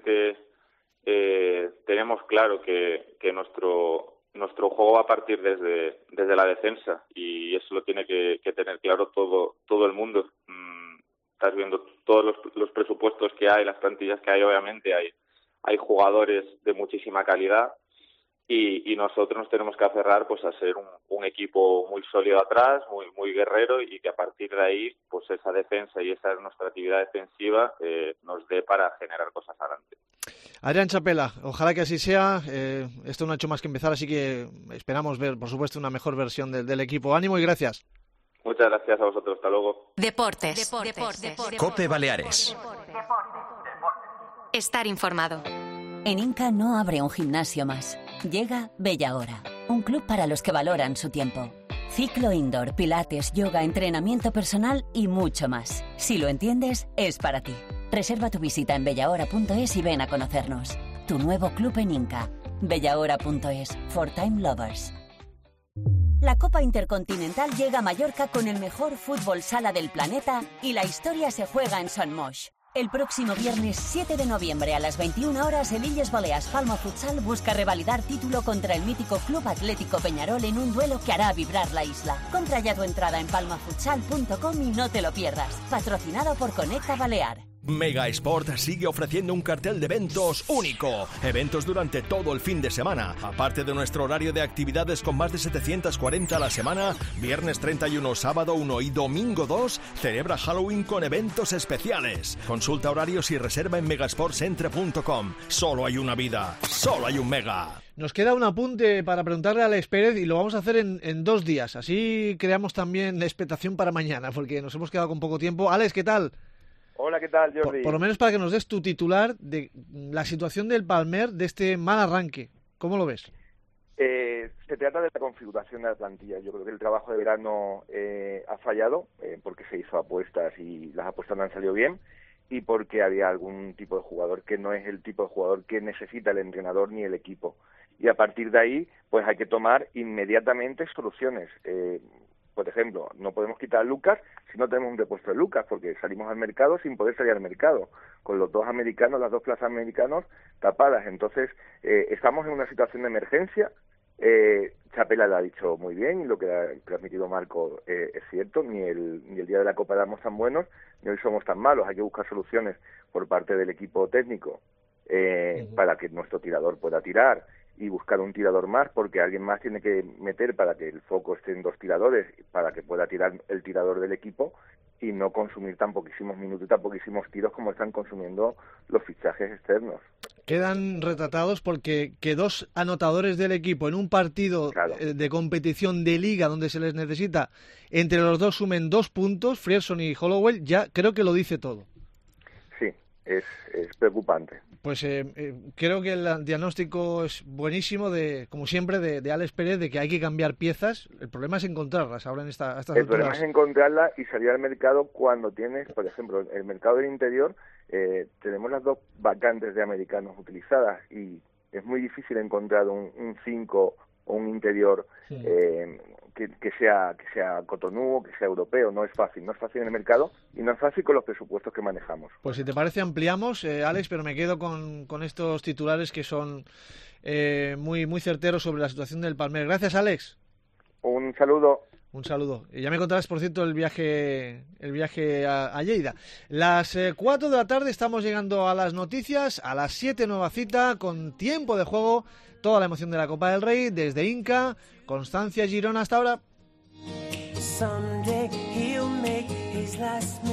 tenemos claro que nuestro juego va a partir desde la defensa, y eso lo tiene que tener claro todo el mundo. Estás viendo todos los presupuestos que hay, las plantillas que hay, obviamente hay jugadores de muchísima calidad, y nosotros nos tenemos que aferrar pues a ser un equipo muy sólido atrás, muy guerrero, y que a partir de ahí pues esa defensa y esa nuestra actividad defensiva nos dé para generar cosas adelante. Adrián Chapela, ojalá que así sea. Esto no ha hecho más que empezar, así que esperamos ver, por supuesto, una mejor versión del equipo. Ánimo y gracias. Muchas gracias a vosotros, hasta luego. Deportes. COPE Baleares. Estar informado. En Inca no abre un gimnasio más. Llega Bella Hora, un club para los que valoran su tiempo. Ciclo indoor, pilates, yoga, entrenamiento personal y mucho más. Si lo entiendes, es para ti. Reserva tu visita en bellahora.es y ven a conocernos. Tu nuevo club en Inca. bellahora.es, for time lovers. La Copa Intercontinental llega a Mallorca con el mejor fútbol sala del planeta, y la historia se juega en Son Moix. El próximo viernes 7 de noviembre a las 21 horas, el Illes Balears Palma Futsal busca revalidar título contra el mítico Club Atlético Peñarol en un duelo que hará vibrar la isla. Compra ya tu entrada en palmafutsal.com y no te lo pierdas. Patrocinado por Conecta Balear. Mega Sport sigue ofreciendo un cartel de eventos único. Eventos durante todo el fin de semana. Aparte de nuestro horario de actividades con más de 740 a la semana, viernes 31, sábado 1 y domingo 2, celebra Halloween con eventos especiales. Consulta horarios y reserva en megasportcentre.com. Solo hay una vida, solo hay un Mega. Nos queda un apunte para preguntarle a Alex Pérez, y lo vamos a hacer en 2 días. Así creamos también expectación para mañana, porque nos hemos quedado con poco tiempo. Alex, ¿qué tal? Hola, ¿qué tal, Jordi? Por lo menos para que nos des tu titular de la situación del Palmer, de este mal arranque. ¿Cómo lo ves? Se trata de la configuración de la plantilla. Yo creo que el trabajo de verano ha fallado, porque se hizo apuestas y las apuestas no han salido bien, y porque había algún tipo de jugador que no es el tipo de jugador que necesita el entrenador ni el equipo. Y a partir de ahí, pues hay que tomar inmediatamente soluciones. Por ejemplo, no podemos quitar a Lucas si no tenemos un repuesto de Lucas, porque salimos al mercado sin poder salir al mercado, con los dos americanos, las dos plazas americanos tapadas. Entonces, estamos en una situación de emergencia. Chapela lo ha dicho muy bien, y lo que ha transmitido Marco es cierto. Ni el día de la Copa éramos tan buenos, ni hoy somos tan malos. Hay que buscar soluciones por parte del equipo técnico para que nuestro tirador pueda tirar, y buscar un tirador más, porque alguien más tiene que meter para que el foco esté en 2 tiradores, para que pueda tirar el tirador del equipo y no consumir tan poquísimos minutos y tan poquísimos tiros como están consumiendo los fichajes externos. Quedan retratados porque que 2 anotadores del equipo en un partido de competición de liga donde se les necesita, entre los dos sumen 2 puntos, Frierson y Hollowell, ya creo que lo dice todo. Sí, es preocupante. Pues creo que el diagnóstico es buenísimo, como siempre, de Alex Pérez, de que hay que cambiar piezas. El problema es encontrarlas ahora en estas alturas. El problema es encontrarlas y salir al mercado cuando tienes, por ejemplo, el mercado del interior, tenemos las 2 vacantes de americanos utilizadas y es muy difícil encontrar un 5 o un interior que sea cotonudo, que sea europeo. No es fácil en el mercado y no es fácil con los presupuestos que manejamos. Pues si te parece ampliamos, Alex, pero me quedo con estos titulares que son muy, muy certeros sobre la situación del Palmer. Gracias, Alex. Un saludo. Un saludo. Y ya me contarás, por cierto, el viaje a Lleida. Las 4 de la tarde estamos llegando a las noticias. A las 7 nueva cita con tiempo de juego. Toda la emoción de la Copa del Rey desde Inca, Constancia, Girona. Hasta ahora.